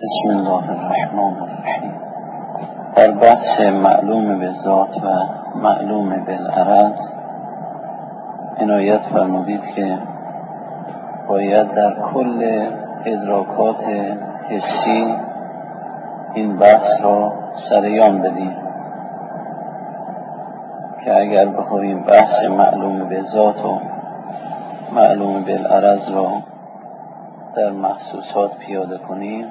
بسم الله الرحمن الرحیم. در بحث معلوم بالذات و معلوم بالعرض عنایت فرمودید که باید در کل ادراکات حسی این بحث را سریان بدیم که اگر بخواهیم بحث معلوم بالذات و معلوم بالعرض را در محسوسات پیاده کنیم،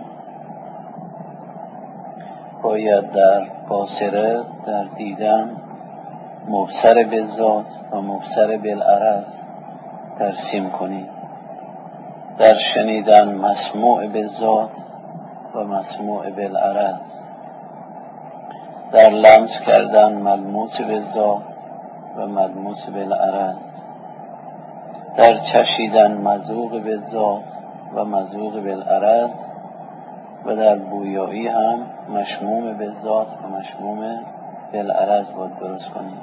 باید در باصره، در دیدن مبصر بالذات و مبصر بالعرض ترسیم کنیم، در شنیدن مسموع بالذات و مسموع بالعرض، در لمس کردن ملموس بالذات و ملموس بالعرض، در چشیدن مذوق بالذات و مذوق بالعرض، و در بویایی هم مشموم بالذات و مشموم بالعرض باید درست کنیم.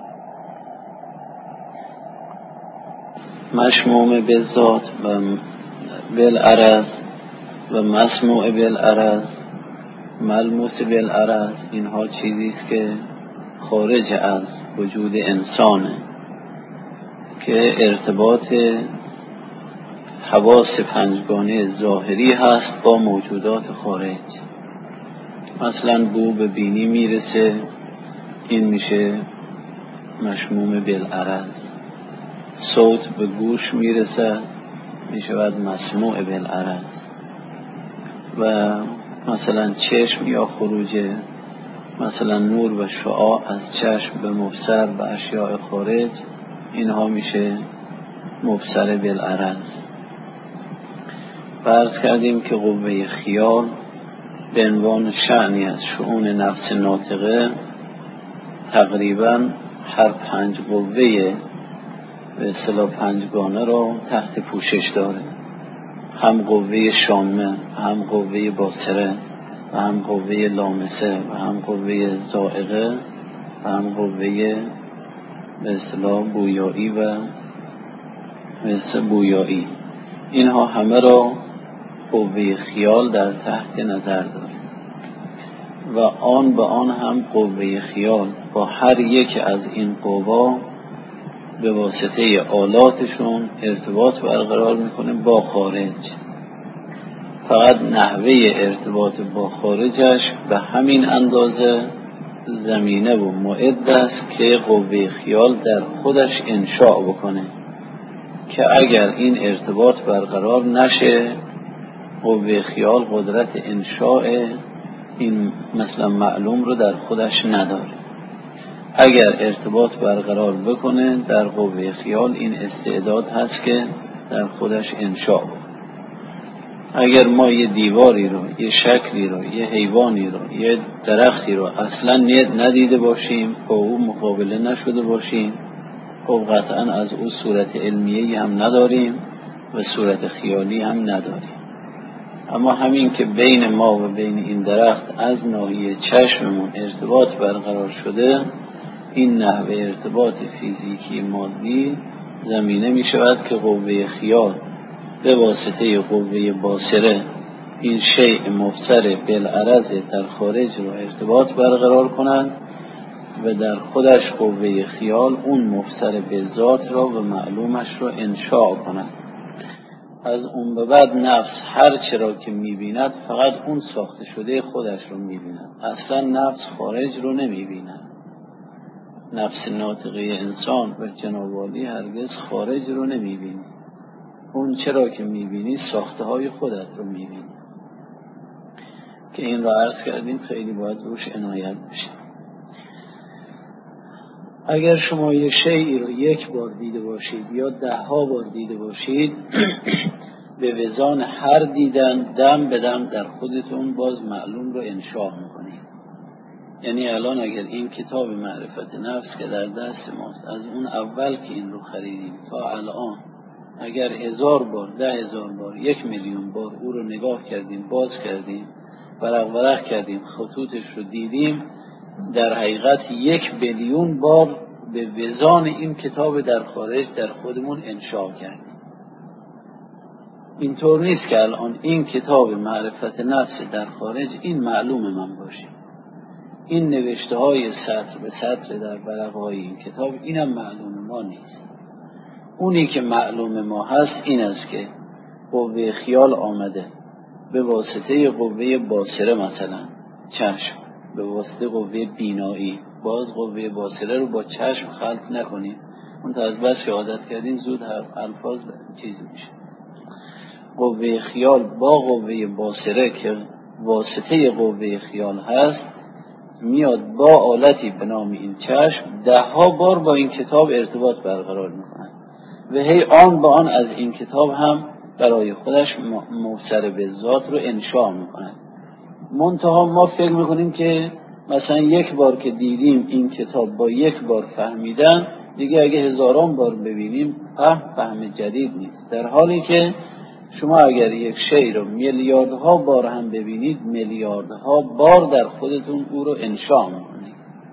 مشموم بالذات و بالعرض و مسموع بالعرض، ملموس بالعرض، اینها چیزی است که خارج از وجود انسانه که ارتباط حواس پنجگانه ظاهری هست با موجودات خارج. مثلا بو به بینی میرسه، این میشه مشموم بالعرض. صوت به گوش میرسه، میشود مسموع بالعرض. و مثلا چشم یا خروج مثلا نور و شعاع از چشم به مبصر و اشیاء خارج، اینها میشه مبصر بالعرض. فرض کردیم که قوه خیال به عنوان شأنی از شؤون نفس ناطقه تقریبا هر 5 قوه به اصطلاح پنجگانه را تحت پوشش داره، هم قوه شامه، هم قوه باصره، و هم قوه لامسه، و هم قوه ذائقه، و هم قوه به اصطلاح بویایی و مثل بویایی. اینها همه را قوه خیال در تحت نظر داره و آن به آن هم قوه خیال با هر یک از این قوا به واسطه آلاتشون ارتباط برقرار میکنه با خارج. فقط نحوه ارتباط با خارجش به همین اندازه زمینه و معد است که قوه خیال در خودش انشاء بکنه، که اگر این ارتباط برقرار نشه قوه خیال قدرت انشاء این مثلا معلوم رو در خودش نداره. اگر ارتباط برقرار بکنه در قوه خیال این استعداد هست که در خودش انشاء بکنه. اگر ما یه دیواری رو، یه شکلی رو، یه حیوانی رو، یه درختی رو اصلا ندیده باشیم، با او مقابله نشده باشیم، خب قطعا از او صورت علمیه‌ای هم نداریم و صورت خیالی هم نداریم. اما همین که بین ما و بین این درخت از ناحیه چشممون ارتباط برقرار شده، این نحوه ارتباط فیزیکی مادی زمینه می شود که قوه خیال به واسطه قوه باصره این شیء مبصر بالعرض در خارج رو ارتباط برقرار کنند و در خودش قوه خیال اون مبصر بالذات را و معلومش را انشاء کنند. از اون به بعد نفس هر چرا که میبیند فقط اون ساخته شده خودش رو میبیند، اصلا نفس خارج رو نمیبیند. نفس ناطقه انسان و جناب عالی هرگز خارج رو نمیبینی، اون چرا که میبینی ساخته های خودت رو میبینی، که این رو عرض کردیم خیلی باید روش عنایت بشه. اگر شما یه شیئی رو 1 بار دیده باشید یا 10 بار دیده باشید، به وزان هر دیدن دم به دم در خودتون باز معلوم رو انشاء میکنید. یعنی الان اگر این کتاب معرفت نفس که در دست ماست، از اون اول که این رو خریدیم تا الان اگر 1000 بار، 10,000 بار، 1,000,000 بار او رو نگاه کردیم، باز کردیم، ورق ورق کردیم، خطوطش رو دیدیم، در حقیقت 1,000,000,000 بار به وزان این کتاب در خارج در خودمون انشاء کردیم. اینطور نیست که الان این کتاب معرفت نفس در خارج این معلوم من باشه، این نوشته های سطر به سطر در ورقه های این کتاب اینم معلوم ما نیست. اونی که معلوم ما هست این است که قوه خیال آمده به واسطه قوه باصره، مثلا چشم، به واسطه قوه بینایی. باز قوه باصره رو با چشم خلط نکنید، اون تا از بس که عادت کردین زود الفاظ چیزی میشه. قوه خیال با قوه باصره که واسطه قوه خیال هست میاد با آلتی به نام این چشم 10 بار با این کتاب ارتباط برقرار میکنه و هی آن با آن از این کتاب هم برای خودش مبصر به ذات رو انشاء میکنه. منتها ما فکر میکنیم که مثلا 1 بار که دیدیم این کتاب با 1 بار فهمیدن دیگه اگه 1000 بار ببینیم فهم جدید نیست، در حالی که شما اگر یک شی رو میلیاردها بار هم ببینید میلیاردها بار در خودتون او رو انشاء میکنید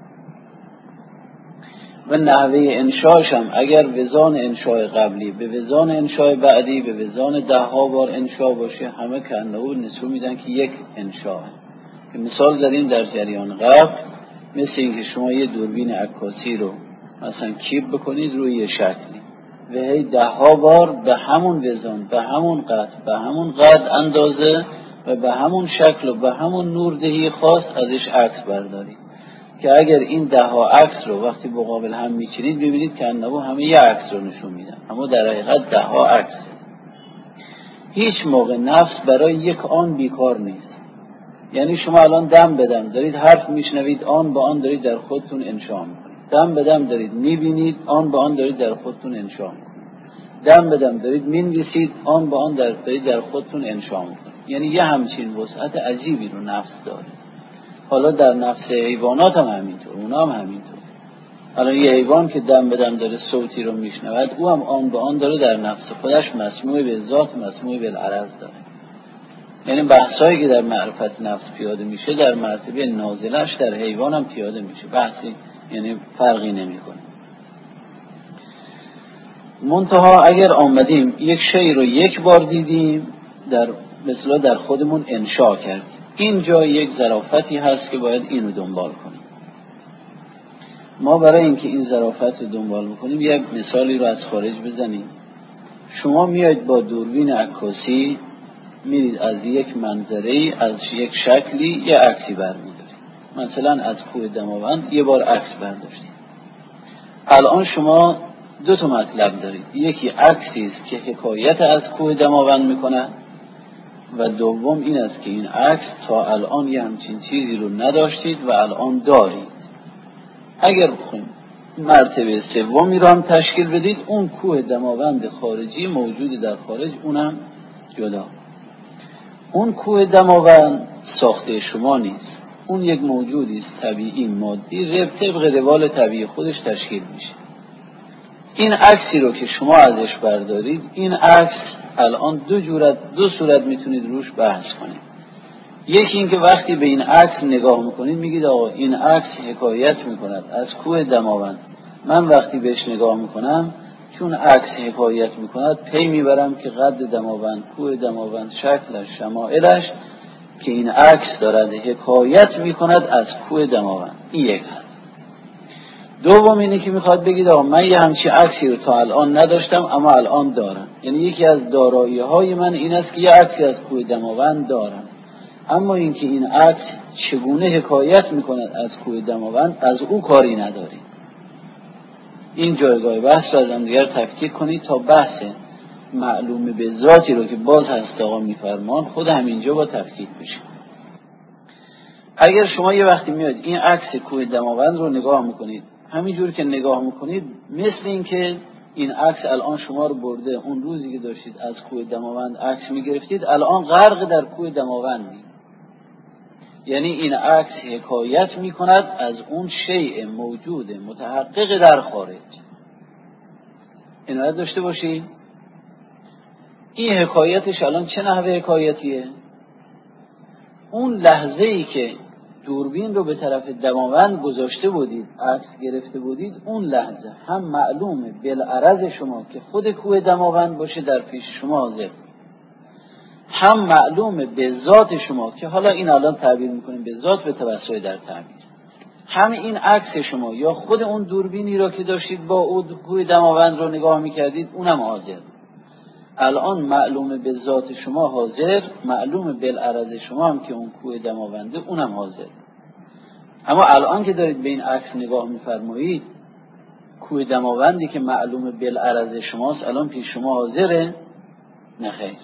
و نحوه انشاءش هم اگر وزان انشاء قبلی به وزان انشاء بعدی به وزان 10 بار انشاء باشه همه کانه نشون میدن که یک انشاء. که مثال زدیم در جریان قبل، مثل اینکه شما یه دوربین عکاسی رو مثلا کیپ بکنید روی یه شکلی و هی 10 بار به همون وزن، به همون قد، به همون قد اندازه و به همون شکل و به همون نوردهی خاص ازش عکس بردارید که اگر این 10 عکس رو وقتی مقابل هم میچینید ببینید که انه همه یه عکس رو نشون میدن، اما در حقیقت 10 عکس. هیچ موقع نفس برای یک آن بیکار نیست. یعنی شما الان دم بدم دارید حرف میشنوید، آن با آن دارید در خودتون انشاء میکنید. دم بدم دارید میبینید، آن با آن دارید در خودتون انشاء میکنید. دم بدم دارید مینویسید، آن با آن دارید در خودتون انشاء میکنید. یعنی یه همچین وسعت عجیبی رو نفس داره. حالا در نفس حیوانات هم همینطور، اونا هم همینطور. الان یه حیوان که دم بدم داره صوتی رو میشنود، او هم آن با آن داره در نفس خودش مسموع به ذات، مسموع به العرض داره. یعنی بحثایی که در معرفت نفس پیاده میشه در مرتبه نازلش در حیوان هم پیاده میشه، بحثی یعنی فرقی نمیکنه. منتها اگر آمدیم یک شی رو 1 بار دیدیم مثلا در خودمون انشاء کردیم، اینجا یک ظرافتی هست که باید اینو دنبال کنیم. ما برای اینکه این ظرافت رو دنبال بکنیم یک مثالی رو از خارج بزنیم. شما میاید با دوربین عکاسی میرید از یک منظری، از یک شکلی یه عکسی برمی‌دارید. مثلا از کوه دماوند یه بار عکس برداشتید. الان شما 2 مطلب دارید، یکی عکسی است که حکایت از کوه دماوند میکنه و دوم این است که این عکس تا الان یه همچین چیزی رو نداشتید و الان دارید. اگر بخوایم مرتبه سومی رو هم تشکیل بدید، اون کوه دماوند خارجی موجود در خارج اونم جدا. اون کوه دماوند ساخته شما نیست، اون یک موجودی است طبیعی مادی، طبق روال طبیعی خودش تشکیل میشه. این عکسی رو که شما ازش بردارید، این عکس الان 2 صورت میتونید روش بحث کنید. یکی این که وقتی به این عکس نگاه میکنید میگید آقا این عکس حکایت میکند از کوه دماوند. من وقتی بهش نگاه میکنم چون عکس حکایت میکند پی میبرم که قد دماوند، کوه دماوند، شکلش، شمائلش که این عکس دارد حکایت میکند از کوه دماوند. این یک هست. دوم اینه که میخواد بگید آقا من یه همچین عکسی رو تا الان نداشتم اما الان دارم. یعنی یکی از دارایی های من این است که یه عکسی از کوه دماوند دارم، اما اینکه این عکس چگونه حکایت میکند از کوه دماوند از او کاری نداریم. این جایگاه بحث رو از هم دیگر تفکیک کنید تا بحث معلوم به ذاتی رو که باز هست آقا میفرمان خود همینجا با تفکیک بشه. اگر شما یه وقتی میاد این عکس کوه دماوند رو نگاه میکنید، همینجور که نگاه میکنید مثل این که این عکس الان شما رو برده اون روزی که داشتید از کوه دماوند عکس میگرفتید الان غرق در کوه دماوندید. یعنی این عکس حکایت میکند از اون شیء موجود متحقق در خارج. عنایت داشته باشید. این حکایتش الان چه نحوه حکایتیه؟ اون لحظه‌ای که دوربین رو به طرف دماوند گذاشته بودید، عکس گرفته بودید، اون لحظه هم معلومه بالعرض شما که خود کوه دماوند باشه در پیش شما حاضر، هم معلوم به ذات شما، که حالا این الان تعبیر میکنیم به ذات به توسط در تعبیر، هم این عکس شما یا خود اون دوربینی را که داشتید با اون کوه دماوند رو نگاه میکردید اونم حاضر. الان معلوم به ذات شما حاضر، معلوم بالعرض شما هم که اون کوه دماونده اونم حاضر. اما الان که دارید به این عکس نگاه میفرمایید، کوه دماوندی که معلوم بالعرض شماست الان پیش شما حاضره؟ نه خیر.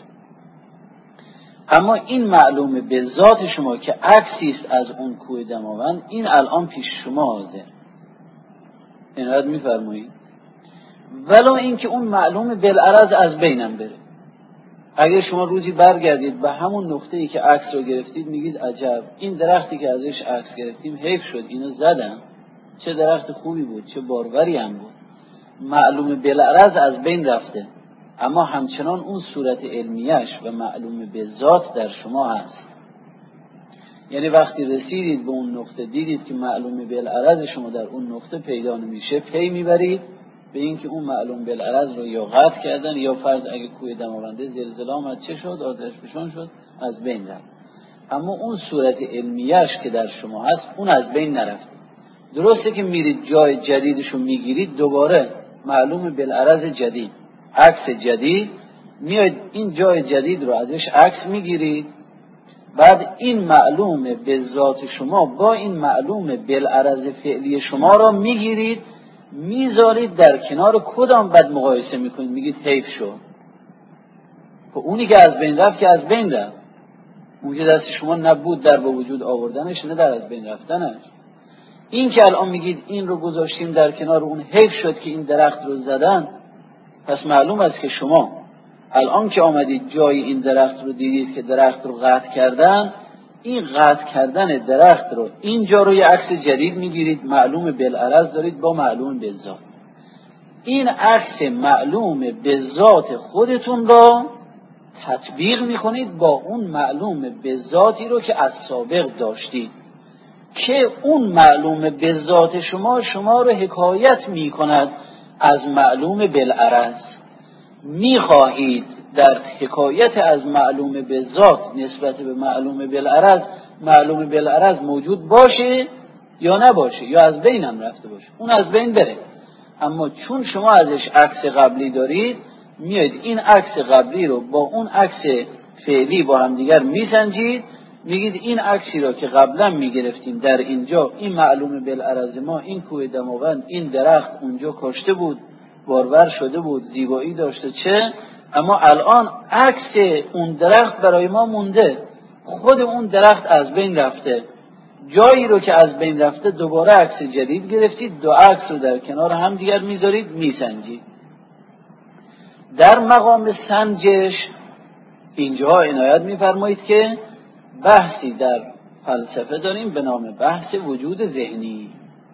اما این معلوم به ذات شما که عکسی است از اون کوه دماوند، این الان پیش شما حاضر. عنایت میفرمایید. ولو اینکه اون معلوم بالعرض از بینم بره. اگه شما روزی برگردید به همون نقطه‌ای که عکس رو گرفتید میگید عجب، این درختی که ازش عکس گرفتیم حیف شد اینو زدم، چه درخت خوبی بود، چه باروری هم بود. معلوم بالعرض از بین رفته، اما همچنان اون صورت علمیش و معلوم به ذات در شما هست. یعنی وقتی رسیدید به اون نقطه دیدید که معلوم بالعرض شما در اون نقطه پیدا نمیشه، پی میبرید به اینکه اون معلوم بالعرض رو یا قطع کردن یا فرض اگه کوه دماونده زلزله آمد چه شد، آتش فشان شد، از بین رفت. اما اون صورت علمیش که در شما هست اون از بین نرفت. درسته که میرید جای جدیدشو میگیرید، دوباره معلوم بالعرض جدید، عکس جدید، میاید این جای جدید رو ازش عکس میگیرید، بعد این معلوم به ذات شما با این معلوم بالعرض فعلی شما را میگیرید میذارید در کنار کدام بد مقایسه میکنید، میگید حیف شد. خب اونی که از بین رفت که از بین رفت، اون که دست شما نبود در با وجود آوردنش، نه در از بین رفتنش. این که الان میگید این رو گذاشتیم در کنار اون، حیف شد که این درخت رو زدن، پس معلوم است که شما الان که آمدید جای این درخت رو دیدید که درخت رو قطع کردن، این قطع کردن درخت رو اینجا رو یه عکس جدید میگیرید، معلوم بالعرض دارید با معلوم به ذات. این عکس معلوم به ذات خودتون را تطبیق میکنید با اون معلوم به ذاتی رو که از سابق داشتید، که اون معلوم به ذات شما رو حکایت میکند از معلوم بالعرض. میخواهید در حکایت از معلوم به ذات نسبت به معلوم بالعرض، معلوم بالعرض موجود باشه یا نباشه، یا از بینم رفته باشه، اون از بین بره. اما چون شما ازش عکس قبلی دارید، میاید این عکس قبلی رو با اون عکس فعلی با هم دیگر میسنجید، میگید این عکسی را که قبلا میگرفتیم در اینجا، این معلوم بالعرض ما، این کوه دماوند، این درخت اونجا کاشته بود، بارور شده بود، زیبایی داشته، چه؟ اما الان عکس اون درخت برای ما مونده، خود اون درخت از بین رفته، جایی رو که از بین رفته دوباره عکس جدید گرفتید، دو عکس رو در کنار هم دیگر میذارید میسنجید. در مقام سنجش اینجا عنایت میفرمایید که بحثی در فلسفه داریم به نام بحث وجود ذهنی.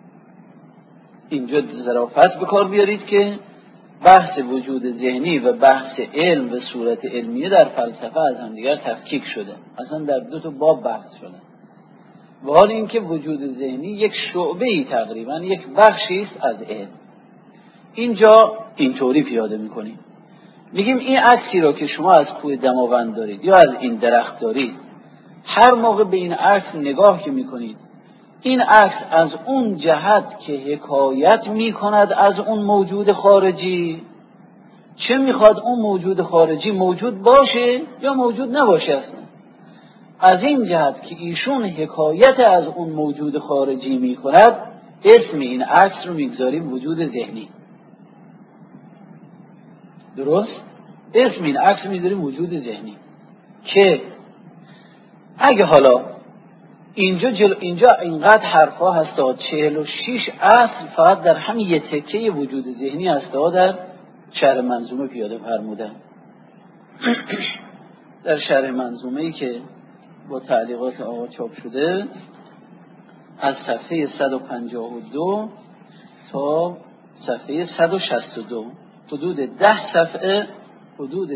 اینجا ظرافت به کار بیارید که بحث وجود ذهنی و بحث علم و صورت علمیه در فلسفه از هم دیگر تفکیک شده، اصلا در دو تا باب بحث شده. و حال اینکه وجود ذهنی یک شعبه‌ای تقریبا یک بخشی است از علم. اینجا اینطوری پیاده میکنیم، میگیم این عکسی رو که شما از کوه دماوند دارید یا از این درخت دارید، هر موقع به این عکس نگاه که میکنید، این عکس از اون جهت که حکایت میکند از اون موجود خارجی، چه میخواد اون موجود خارجی موجود باشه یا موجود نباشه، اصلا از این جهت که ایشون حکایت از اون موجود خارجی میکند، اسم این عکس رو میگذاریم وجود ذهنی. درست؟ اسم این عکس رو میگذاریم وجود ذهنی. که اگه حالا اینجا اینقدر حرفا هستا، 46 اصل فقط در همین یه تکه وجود ذهنی هستا در شرح منظومه پیاده فرمودن. در شرح منظومه‌ای که با تعلیقات آقا چاپ شده، از صفحه 152 تا صفحه 162 حدود 10 صفحه، حدود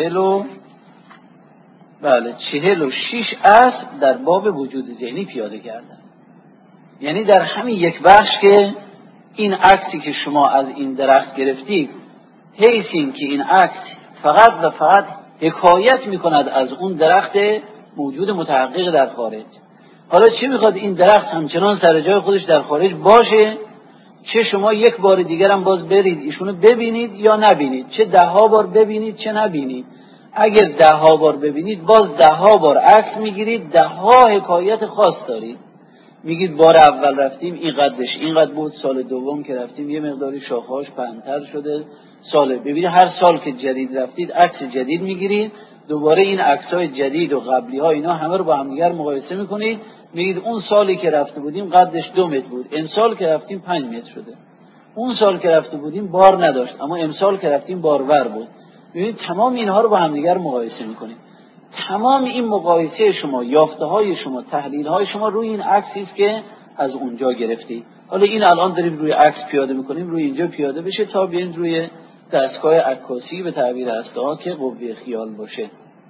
46 اصل در باب وجود ذهنی پیاده کردن. یعنی در همین یک بخش که این عکسی که شما از این درخت گرفتید، حیث این که این عکس فقط و فقط حکایت میکند از اون درخت موجود متحقق در خارج. حالا چه میخواد این درخت همچنان سر جای خودش در خارج باشه، چه شما یک بار دیگر هم باز برید ایشونو ببینید یا نبینید، چه 10 بار ببینید چه نبینید. اگر 10 بار ببینید باز 10 بار عکس میگیرید، 10 حکایت خاص دارید. میگید بار اول رفتیم اینقدر بود، سال دوم که رفتیم یه مقداری شاخه‌هاش پهن‌تر شده، ببینید هر سال که جدید رفتید عکس جدید میگیرید، دوباره این عکس‌های جدید و قبلی‌ها اینا همه رو با هم دیگر مقایسه میکنید، میگید اون سالی که رفته بودیم قدش 2 متر بود، امسال که رفتیم 5 متر شده. اون سال که رفته بودیم بار نداشت اما امسال که رفتیم بارور بود. ببینید تمام اینها رو با هم دیگر مقایسه میکنید. تمام این مقایسه شما، یافته‌های شما، تحلیل‌های شما روی این عکسی است که از اونجا گرفتید. حالا این الان داریم روی عکس پیاده میکنیم، روی اینجا پیاده بشه تا بیاین روی دستگاه عکاسی به تعبیر هسته‌ها که قوه خیال باشه.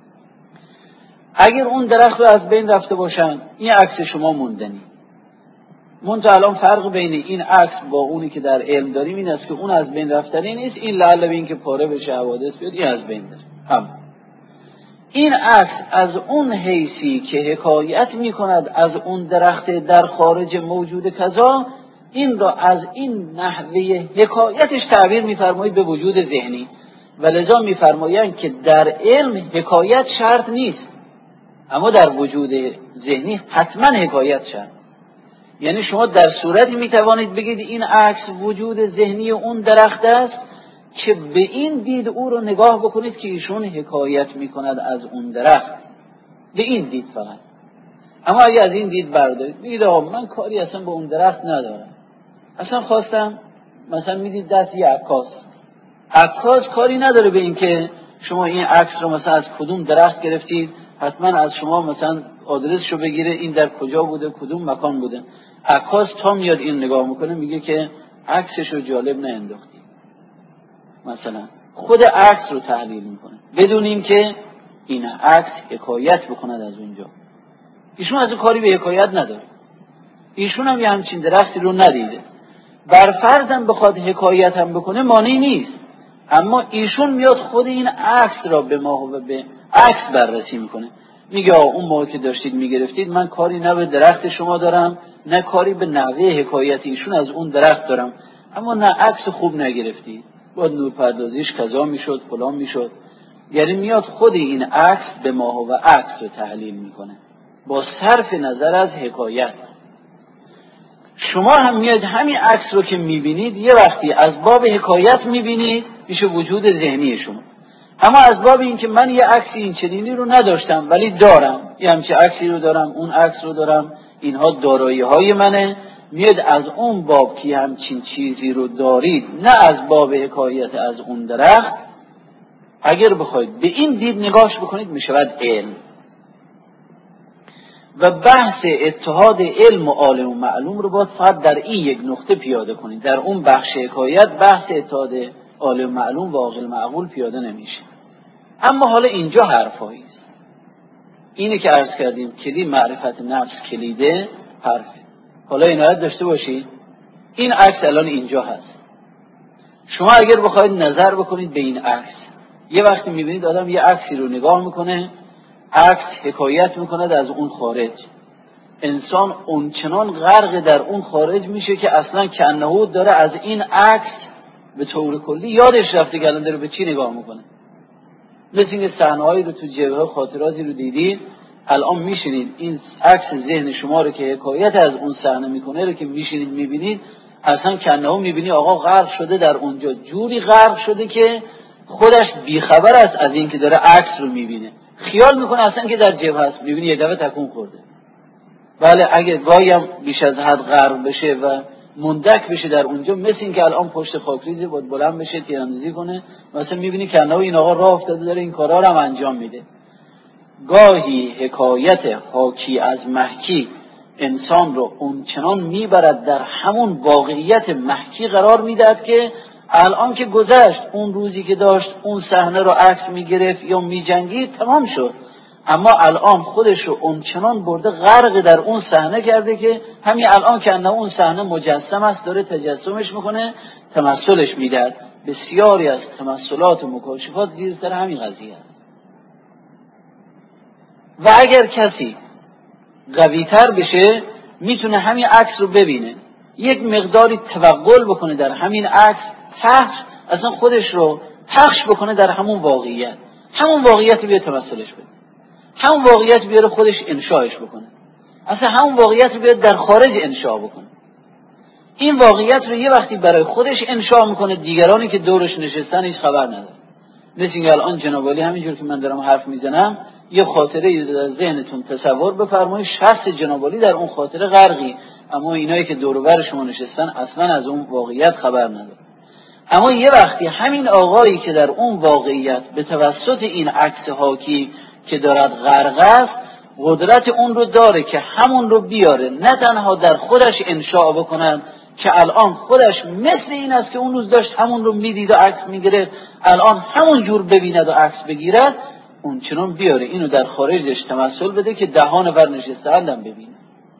اگر اون درخت رو از بین رفته باشن این عکس شما موندنی. منتها الان فرق بین این عکس با اونی که در علم داریم این است که اون از بین رفتنی نیست، این لعل به این که پاره بشه حوادث بیاد این از بین بره. این عکس از اون حیثی که حکایت میکند از اون درخت در خارج موجود کذا، این را از این نحوه حکایتش تعبیر میفرمایید به وجود ذهنی، و لذا میفرمایند که در علم حکایت شرط نیست اما در وجود ذهنی حتما حکایت شرط. یعنی شما در صورتی میتوانید بگید این عکس وجود ذهنی اون درخت است که به این دید او رو نگاه بکنید که ایشون حکایت میکند از اون درخت، به این دید فقط. اما اگه از این دید بردارید بگید آقا من کاری اصلا به اون درخت ندارم، اصلا خواستم مثلا میدید دست یه عکاس کاری نداره به این که شما این عکس رو مثلا از کدوم درخت گرفتید، حتما از شما مثلا آدرسشو بگیره این در کجا بوده کدوم مکان بوده. عکاس تا میاد این نگاه میکنه میگه که عکسشو جالب نانداختی، مثلا خود عکس رو تحلیل میکنه بدون اینکه این عکس حکایت بکند از اونجا. ایشون از اون کاری به حکایت نداره، ایشون هم یه همچین درختی رو ندیده. بر فرضم بخواد حکایت هم بکنه مانعی نیست، اما ایشون میاد خود این عکس را به ما و به عکس بررسی میکنه، میگه اون موقع که داشتید میگرفتید من کاری نه به درخت شما دارم نه کاری به نحوه حکایت ایشون از اون درخت دارم، اما نه عکس خوب نگرفتید، باید نورپردازیش کذا میشد فلان میشد. یعنی میاد خود این عکس به ما و عکس رو تحلیل میکنه با صرف نظر از حکایت. شما هم میاد همین عکس رو که میبینید یه وقتی از باب حکایت میبینید میشه وجود ذهنی شما، اما از باب این که من یه عکسی این چنینی رو نداشتم ولی دارم، یه همچین عکسی رو دارم اون عکس رو دارم، اینها دارایی های منه، میاد از اون باب که همچین چیزی رو دارید نه از باب حکایت از اون درخت، اگر بخواید به این دید نگاهش بکنید میشود علم. و بحث اتحاد علم و عالم و معلوم رو باید فقط در این یک نقطه پیاده کنید، در اون بخش حکایت بحث اتحاد عالم و معلوم و عاقل معقول پیاده نمیشه. اما حالا اینجا حرفایی است، اینه که عرض کردیم کلید معرفت نفس کلیده حرف. حالا عنایت داشته باشید این عکس الان اینجا هست، شما اگر بخواید نظر بکنید به این عکس، یه وقتی میبینید آدم یه عکسی رو نگاه میکنه، عکس حکایت میکند از اون خارج، انسان اونچنان غرق در اون خارج میشه که اصلا کنهو داره از این عکس به طور کلی یادش رفته که الان داره به چی نگاه میکنه. مثل اینکه صحنه‌هایی رو تو جبهه خاطراتی رو دیدید، الان میشینید این عکس ذهن شما رو که حکایت از اون صحنه میکنه رو که میشینید میبینید، اصلا کنهو میبینی آقا غرق شده در اونجا، جوری غرق شده که خودش بیخبر است از این که داره عکس رو میبینه، خیال میکنه اصلا که در جبهه است، میبینی یه دفعه تکون خورده. بله اگه گاهی هم بیش از حد غرق بشه و مندک بشه در اونجا، مثل این که الان پشت خاکریزه باید بلند بشه تیراندازی کنه، مثلا میبینی کنه این آقا راه افتاده داره این کارا رو هم انجام میده. گاهی حکایت حاکی از محکی انسان رو اونچنان میبرد در همون واقعیت محکی قرار میدهد که الان که گذشت، اون روزی که داشت اون صحنه رو عکس میگرفت یا میجنگید تمام شد، اما الان خودش رو اونچنان برده غرق در اون صحنه کرده که همین الان که انه اون صحنه مجسم است داره تجسمش میکنه، تمثلش میدهد. بسیاری از تمثلات و مکاشفات زیر سر همین قضیه است. و اگر کسی قوی‌تر بشه میتونه همین عکس رو ببینه، یک مقداری توغل بکنه در همین عکس، اصلا خودش رو پخش بکنه در همون واقعیت، همون واقعیت رو بیاره تمثلش بده، همون واقعیت بیاره خودش انشاءش بکنه، اصلا همون واقعیت رو بیاره در خارج انشاء بکنه. این واقعیت رو یه وقتی برای خودش انشاء میکنه، دیگرانی که دورش نشستن هیچ خبر نداره. مثل اینکه الان جناب علی همینجور که من دارم حرف میزنم یه خاطره در ذهنتون تصور بفرمایید، شخص جناب علی در اون خاطره غرقی، اما اینایی که دور و بر شما نشستن اصلا از اون واقعیت خبر نداره. اما یه وقتی همین آقایی که در اون واقعیت به توسط این عکس حاکی که دارد غرق است، قدرت اون رو داره که همون رو بیاره، نه تنها در خودش انشاء بکنن که الان خودش مثل این است که اون روز داشت همون رو میدید و عکس میگرفت، الان همون جور ببیند و عکس بگیرد، اون چنان بیاره اینو در خارجش تمثل بده که دهان ور نشسته هم ببینه.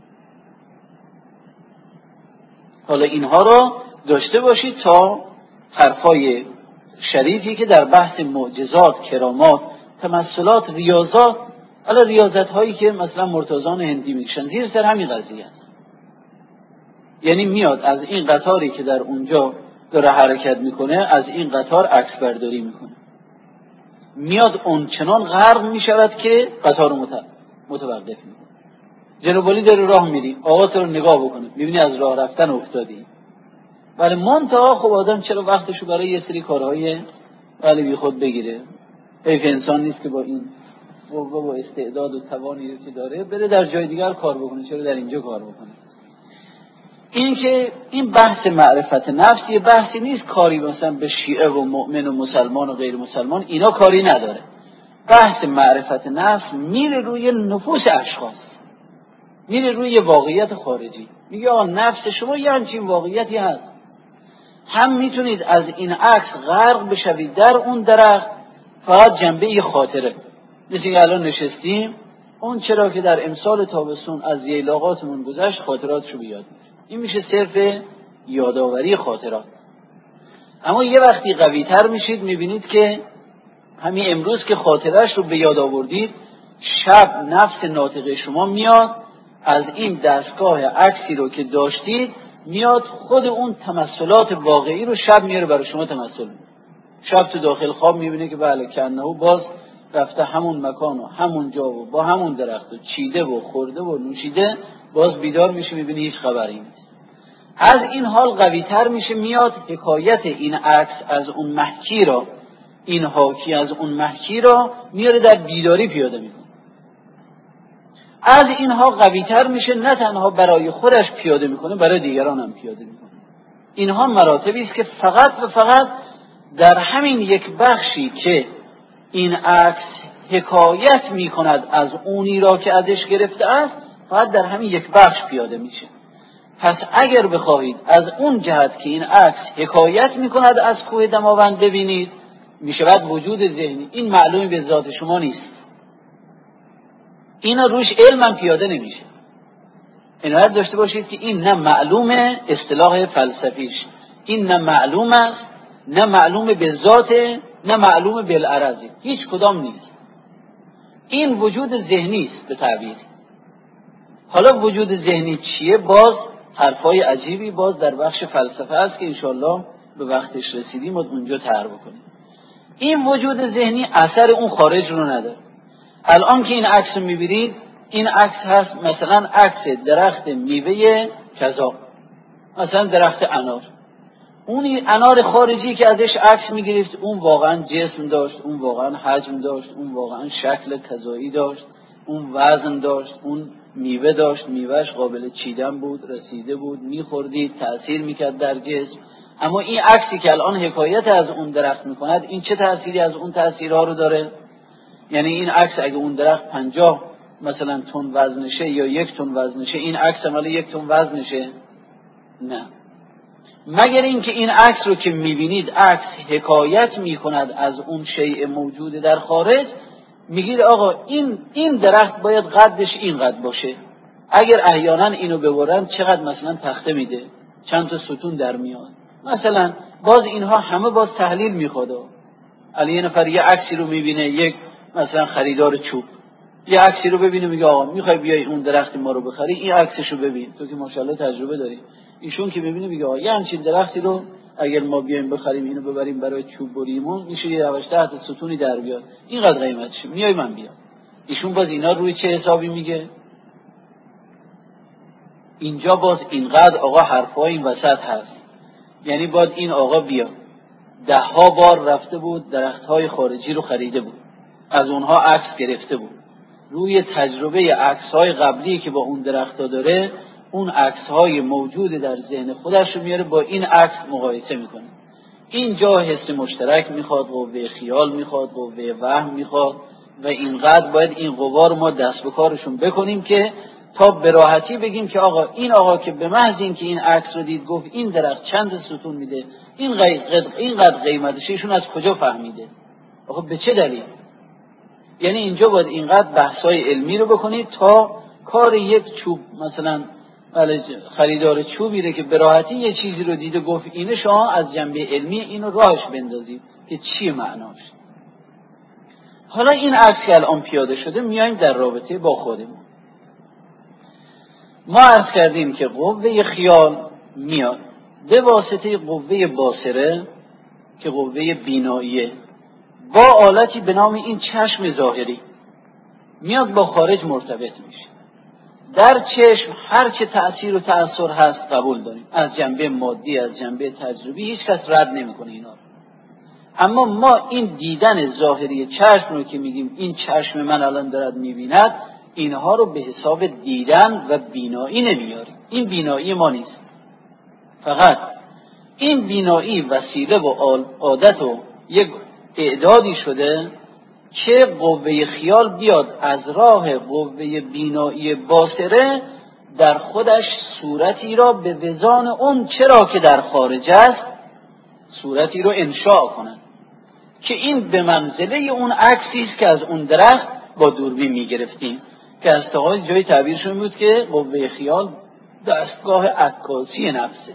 حالا اینها رو داشته باشید تا حرفای شریفی که در بحث معجزات، کرامات، تمثلات، ریاضات، حالا ریاضت هایی که مثلا مرتضان هندی میکشن زیر سر همین قضیه است. یعنی میاد از این قطاری که در اونجا داره حرکت میکنه، از این قطار عکس برداری میکنه، میاد اون چنان غرق میشود که قطار رو متوقف میکنه. جناب علی داره راه میری، آقا تو رو نگاه بکنه، میبینی از راه رفتن افتادی. ولی منتها خب آدم چرا وقتشو برای یه سری کارهای ولی بی خود بگیره؟ حیف انسان نیست که با این قوه و استعداد و توانی که داره بره در جای دیگر کار بکنه، چرا در اینجا کار بکنه؟ این که این بحث معرفت نفس یه بحثی نیست کاری مثلا به شیعه و مؤمن و مسلمان و غیر مسلمان، اینا کاری نداره. بحث معرفت نفس میره روی نفوس اشخاص، میره روی واقعیت خارجی. میگه آقا نفس شما یه همچین واقعیتی هست، هم میتونید از این عکس غرق بشوید در اون درخت، فقط جنبه یه خاطره. مثل که الان نشستیم، اون چرا که در امسال تابستون از ییلاقاتمون گذشت خاطراتشو بیاد، این میشه صرف یادآوری خاطرات. اما یه وقتی قوی تر میشید میبینید که همین امروز که خاطرش رو به یاد آوردید، شب نفس ناطقه شما میاد از این دستگاه عکسی رو که داشتید، میاد خود اون تمثلات واقعی رو شب میاره برای شما تمثل میده. شب تو داخل خواب میبینه که بله کنهو باز رفته همون مکان و همون جا و با همون درخت و چیده و خورده و نوشیده، باز بیدار میشه میبینه هیچ خبری نیست. از این حال قوی تر میشه، میاد حکایت این عکس از اون محکی را، این حاکی از اون محکی را میاره در بیداری پیاده میکنه. از اینها قوی تر میشه، نه تنها برای خودش پیاده میکنه، برای دیگران هم پیاده میکنه. اینها مراتبی است که فقط و فقط در همین یک بخشی که این عکس حکایت میکند از اونی را که ازش گرفته است، فقط در همین یک بخش پیاده میشه. پس اگر بخواهید از اون جهت که این عکس حکایت میکند از کوه دماوند ببینید، میشود وجود ذهنی. این معلومی به ذات شما نیست، اینا روش علم پیاده نمیشه. عنایت داشته باشید که این نه معلومه اصطلاح فلسفیش، این نه معلوم است، نه معلوم به ذات، نه معلوم بالعرضی، هیچ کدام نیست. این وجود ذهنی است به تعبیر. حالا وجود ذهنی چیه؟ باز حرفای عجیبی باز در بخش فلسفه است که انشالله به وقتش رسیدیم و اونجا طرح بکنیم. این وجود ذهنی اثر اون خارج رو نداره. الان که این عکس رو میبینید، این عکس هست مثلا عکس درخت میوه کذا، مثلا درخت انار. اون انار خارجی که ازش عکس میگرفت، اون واقعا جسم داشت، اون واقعا حجم داشت، اون واقعا شکل کذایی داشت، اون وزن داشت، اون میوه داشت، میوهش قابل چیدن بود، رسیده بود، میخوردید، تأثیر میکرد در جسم. اما این عکسی که الان حکایت از اون درخت میکند، این چه تأثیری از اون تأثیرها رو داره؟ یعنی این عکس اگه اون درخت 50 مثلا تن وزنشه یا 1 تن وزنشه، این عکس هم 1 تن وزنشه؟ نه، مگر اینکه این عکس رو که میبینید عکس حکایت میکند از اون شیء موجود در خارج. میگید آقا این درخت باید قدش اینقدر باشه، اگر احیانا اینو ببرن چقدر مثلا تخته میده، چند تا ستون در میاد مثلا. باز اینها همه باز تحلیل میخواد. علی یه نفر یه عکسی رو میبینه، یک مثلا خریدار چوب یه عکسی رو ببینه میگه آقا میخوای بیای اون درخت ما رو بخری، این عکسشو ببین، تو که ماشاءالله تجربه داری. ایشون که میبینه میگه آقا یه همچین درختی رو اگر ما بیایم بخریم اینو ببریم برای چوب بریمون میشه یه روش تحت ستونی در بیاد، اینقدر قیمتشه، میای من بیام. ایشون باز اینا روی چه حسابی میگه؟ اینجا باز اینقدر آقا حرفای این وسط هست، یعنی باید این آقا بیاد 10 بار رفته بود درختهای خارجی رو خریده بود، از اونها عکس گرفته بود، روی تجربه عکس‌های قبلی که با اون درخت‌ها داره اون عکس‌های موجود در ذهن خودش رو میاره با این عکس مقایسه میکنه. اینجا حس مشترک میخواد، قوه خیال میخواد، قوه وهم میخواد و اینقدر باید این قوا رو ما دست به کارشون بکنیم که تا به راحتی بگیم که آقا این آقا که به محض اینکه این عکس رو دید گفت این درخت چند ستون میده، اینقدر قیمتش، ایشون از کجا فهمیده؟ آقا به چه دلیل؟ یعنی اینجا باید اینقدر بحث‌های علمی رو بکنید تا کار یک چوب مثلا خریدار چوبیره که به راحتی یه چیزی رو دیده گفت اینه، شما از جنبه علمی اینو راهش بندازید که چیه معناش. حالا این عکس که الان پیاده شده میایم در رابطه با خودمون. ما عرض کردیم که قوه خیال میاد به واسطه قوه باصره که قوه بیناییه با آلتی به نام این چشم ظاهری میاد با خارج مرتبط میشه. در چشم هر چه تأثیر و تأثیر هست قبول داریم، از جنبه مادی، از جنبه تجربی، هیچ کس رد نمیکنه اینا رو. اما ما این دیدن ظاهری چشم رو که میگیم این چشم من الان دارد میبیند، اینها رو به حساب دیدن و بینایی نمیاریم. این بینایی ما نیست، فقط این بینایی وسیله و عادت و یک اعدادی شده که قوه خیال بیاد از راه قوه بینایی باصره در خودش صورتی را به وزان اون چرا که در خارج است صورتی رو انشاء کنن که این به منزله اون عکسی است که از اون درخت با دوربین میگرفتیم که از تقاضای جای تعبیرشون بود که قوه خیال دستگاه عکاسی نفسه.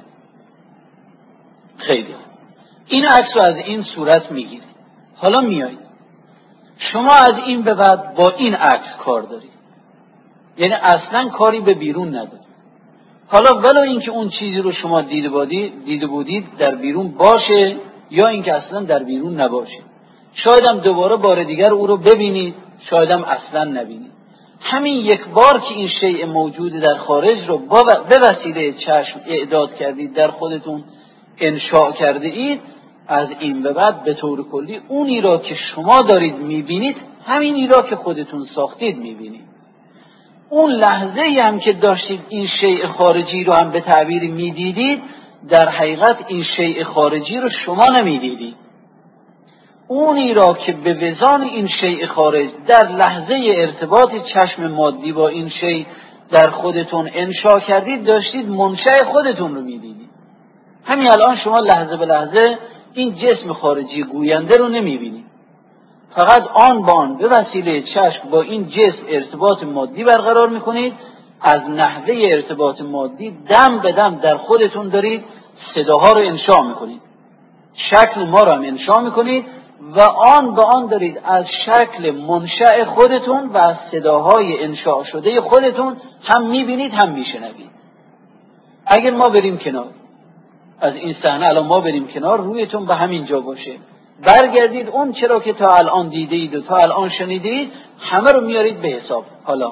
خیلی این عکس رو از این صورت میگیرید. حالا میایید شما از این به بعد با این عکس کار دارید، یعنی اصلا کاری به بیرون ندارید. حالا ولو اینکه اون چیزی رو شما دیده بودید در بیرون باشه یا اینکه اصلا در بیرون نباشه، شاید هم دوباره بار دیگر او رو ببینید، شاید هم اصلا نبینید. همین یک بار که این شیء موجود در خارج رو به وسیله چشم اعداد کردید، در خودتون انشاء کرده اید، از این به بعد به طور کلی اونی را که شما دارید میبینید همینی را که خودتون ساختید میبینید. اون لحظه‌ای هم که داشتید این شیء خارجی رو هم به تعبیری میدیدید، در حقیقت این شیء خارجی رو شما نمیدیدید. اونی را که به وزان این شیء خارج در لحظه ارتباط چشم مادی با این شیء در خودتون انشاء کردید، داشتید منشأ خودتون رو میدیدید. همین الان شما لحظه به لحظه این جسم خارجی گوینده رو نمیبینید، فقط آن با آن به وسیله چشم با این جسم ارتباط مادی برقرار میکنید. از نحوه ارتباط مادی دم به دم در خودتون دارید صداها رو انشاء میکنید، شکل ما رو هم انشاء میکنید و آن به آن دارید از شکل منشأ خودتون و از صداهای انشاء شده خودتون هم میبینید هم میشنوید. اگر ما بریم کنار از این صحنه، الان ما بریم کنار، رویتون به همین جا باشه، برگردید اون چرا که تا الان دیدید و تا الان شنیدید همه رو میارید به حساب. حالا